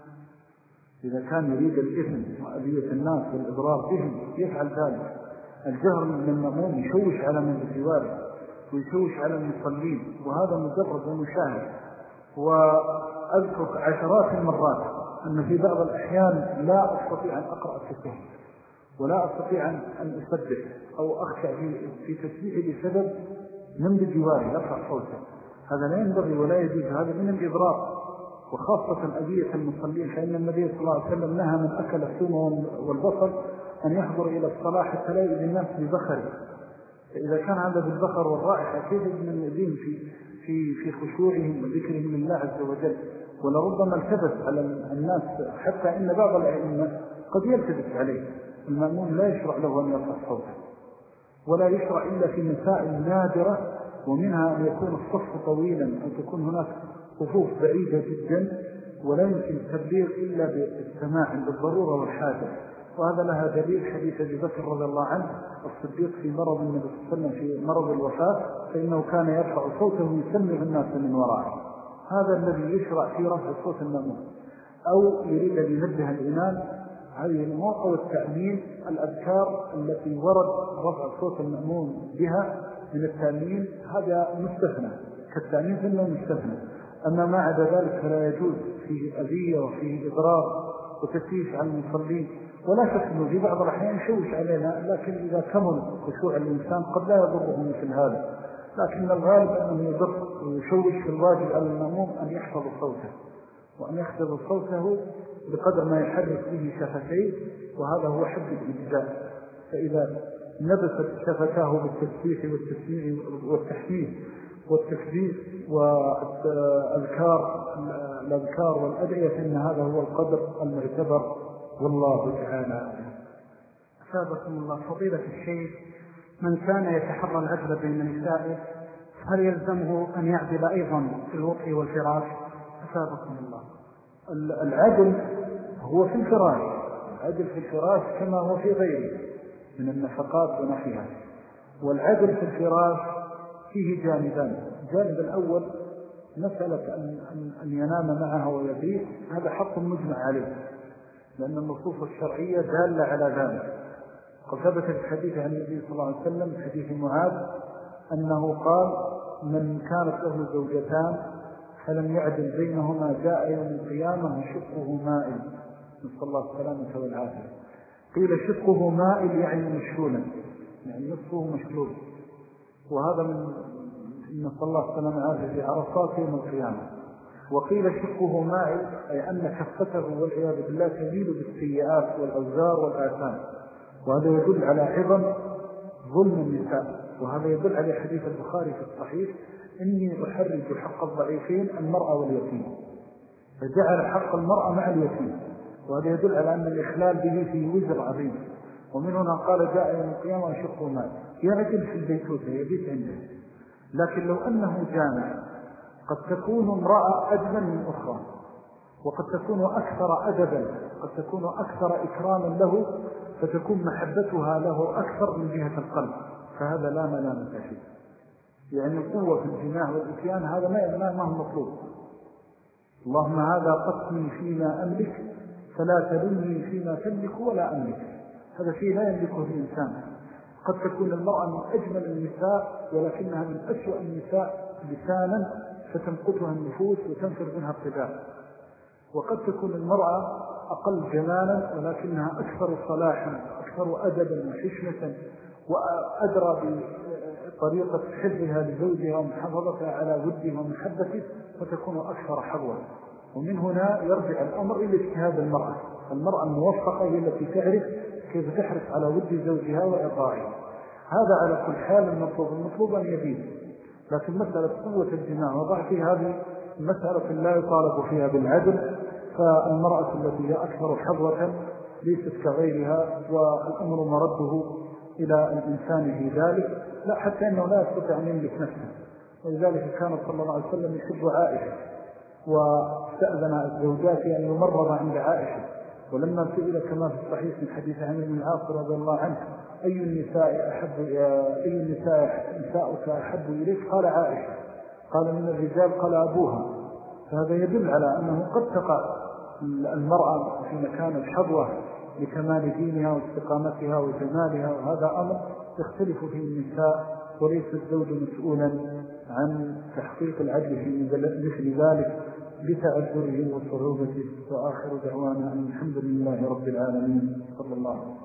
إذا كان يريد الإثم وأذية الناس والإضرار بهم يفعل ذلك. الجهر من المأموم يشوش على من بجواره ويشوش على المصلين، وهذا مجرد ومشاهد. وأذكر عشرات المرات أن في بعض الأحيان لا أستطيع أن أقرأ التسبيح ولا أستطيع أن أسبح أو أخشع في تسبيحي بسبب من بجواره يرفع صوته. هذا لا ينبغي ولا يجوز، هذا من الإضرار، وخاصة أذية المصلين. فإن النبي صلى الله عليه وسلم نهى من أكل الثوم والبصل أن يحضر إلى الصلاة حتى لا يؤذي الناس ببخره. فإذا كان هذا بالبخر والرائحة كيف من يؤذيهم في في في خشوعهم وذكرهم لله عز وجل. ولربما التبس على الناس، حتى إن بعض الأئمة قد يلتبس عليه. المأمون لا يشرع له أن يرفع صوته، ولا يشرع إلا في مسائل نادرة، ومنها أن يكون الصف طويلا أو تكون هناك صفوف بعيدة جدا ولا يمكن التبليغ إلا بالسماع عند الضرورة والحاجة. وهذا لها دليل حديث أبي بكر رضي الله عنه الصديق في مرض النبي صلى الله عليه وسلم في مرض الوفاة، فإنه كان يرفع صوته ويسمع الناس من وراءه. هذا الذي يشرع في رفع صوت المأمون. أو يريد أن ينبه الإمام هذه الأمور أو التأمين، الأذكار التي ورد رفع صوت المأمون بها من التأمين هذا مستثنى، كالتأمين فإنه مستثنى. أما ما عدا ذلك فلا يجوز، فيه أذية وفيه إضرار وتكليف على المصلين. ولا شك أنه في بعض الأحيان يشوش علينا، لكن إذا كمل خشوع الإنسان قد لا يضره مثل هذا. لكن الغالب أنه يضر ويشوش. في الواجب على المأموم أن يحفظ صوته، وأن يحفظ صوته بقدر ما يحرك به شفتيه، وهذا هو حد الإجزاء. فإذا نبست شفتاه بالتسبيح والتسميع والتحميد والتكبير والأذكار الأذكار والأدعية، فإن هذا هو القدر المعتبر، والله تعالى. أثابكم الله. فضيلة الشيخ، من كان يتحرى العدل بين نسائه هل يلزمه أن يعدل أيضا في الوطء والفراش؟ أثابكم الله. العدل هو في الفراش، العدل في الفراش كما هو في غيره من النفقات ونحيها. والعدل في الفراش فيه جانبان. الجانب الأول مسألة أن, أن ينام معها ويبيت، هذا حق مجمع عليه، لأن النصوص الشرعية دالة على ذلك. قد ثبت في الحديث عن النبي صلى الله عليه وسلم في حديث معاذ أنه قال: من كانت له زوجتان فلم يعدل بينهما جاء يوم القيامة شقه مائل، نسأل الله السلامة والعافية. قيل شقه مائل يعني مشلولا، يعني نصفه مشلول، وهذا من نسأل الله السلامة والعافية في عرصات يوم القيامة. وقيل شقه مائل أي أن كفته والعياذ بالله تميل بالسيئات والأوزار والآثام، وهذا يدل على عظم ظلم النساء. وهذا يدل على حديث البخاري في الصحيح: إني أحرج حق الضعيفين المرأة واليتيم، فجعل حق المرأة مع اليتيم، وهذا يدل على أن الإخلال به في وزر عظيم. ومن هنا قال: جاء يوم القيامة وشقه مائل، يعدل في البيتوتة يبيت عنده. لكن لو أنه جامع قد تكون امرأة أجمل من أخرى، وقد تكون أكثر أدبا، قد تكون أكثر إكراما له، فتكون محبتها له أكثر من جهة القلب، فهذا لا ملامة فيه. يعني القوة في الجماع والإتيان هذا ما هو مطلوب. اللهم هذا قسمي فيما أملك فلا تلمني فيما تملك ولا أملك، هذا شيء لا يملكه الإنسان. قد تكون المرأة من أجمل النساء ولكنها من أسوأ النساء لسانا فتنقطها النفوس وتنفر منها الطباع. وقد تكون المرأة أقل جمالا ولكنها أكثر صلاحا، أكثر أدبا وحشمة، وأدرى بطريقة حفظها لزوجها ومحافظتها على وده ومحبته، فتكون أكثر حظوة. ومن هنا يرجع الأمر إلى اجتهاد المرأة. المرأة الموفقة هي التي تعرف كيف تحرص على ود زوجها وإرضائه. هذا على كل حال المطلوب. المطلوب أن يبيد، لكن مسألة قوة الجماع وضعفها هذه مسألة لا يطالب فيها بالعدل. فالمرأة التي هي أكثر حظوة ليست كغيرها، والأمر مرده إلى الإنسان في ذلك، لا حتى أنه لا يستطيع أن يملك نفسه. ولذلك كان صلى الله عليه وسلم يحب عائشة، واستأذن الزوجات أن يمرض عند عائشة. ولما سئل كما في الصحيح من حديث عمرو بن العاص رضي الله عنه: أي النساء أحب أي النساء نساؤك أحب إليك؟ قال: عائشة. قال: من الرجال؟ قال: أبوها. فهذا يدل على أنه قد تقع المرأة في مكان الحظوة لكمال دينها واستقامتها وجمالها، وهذا أمر يختلف فيه النساء، وليس الزوج مسؤولا عن تحقيق العدل في مثل ذلك بتعذره وصعوبته. وآخر دعوانا أن الحمد لله رب العالمين. صلى الله عليه وسلم.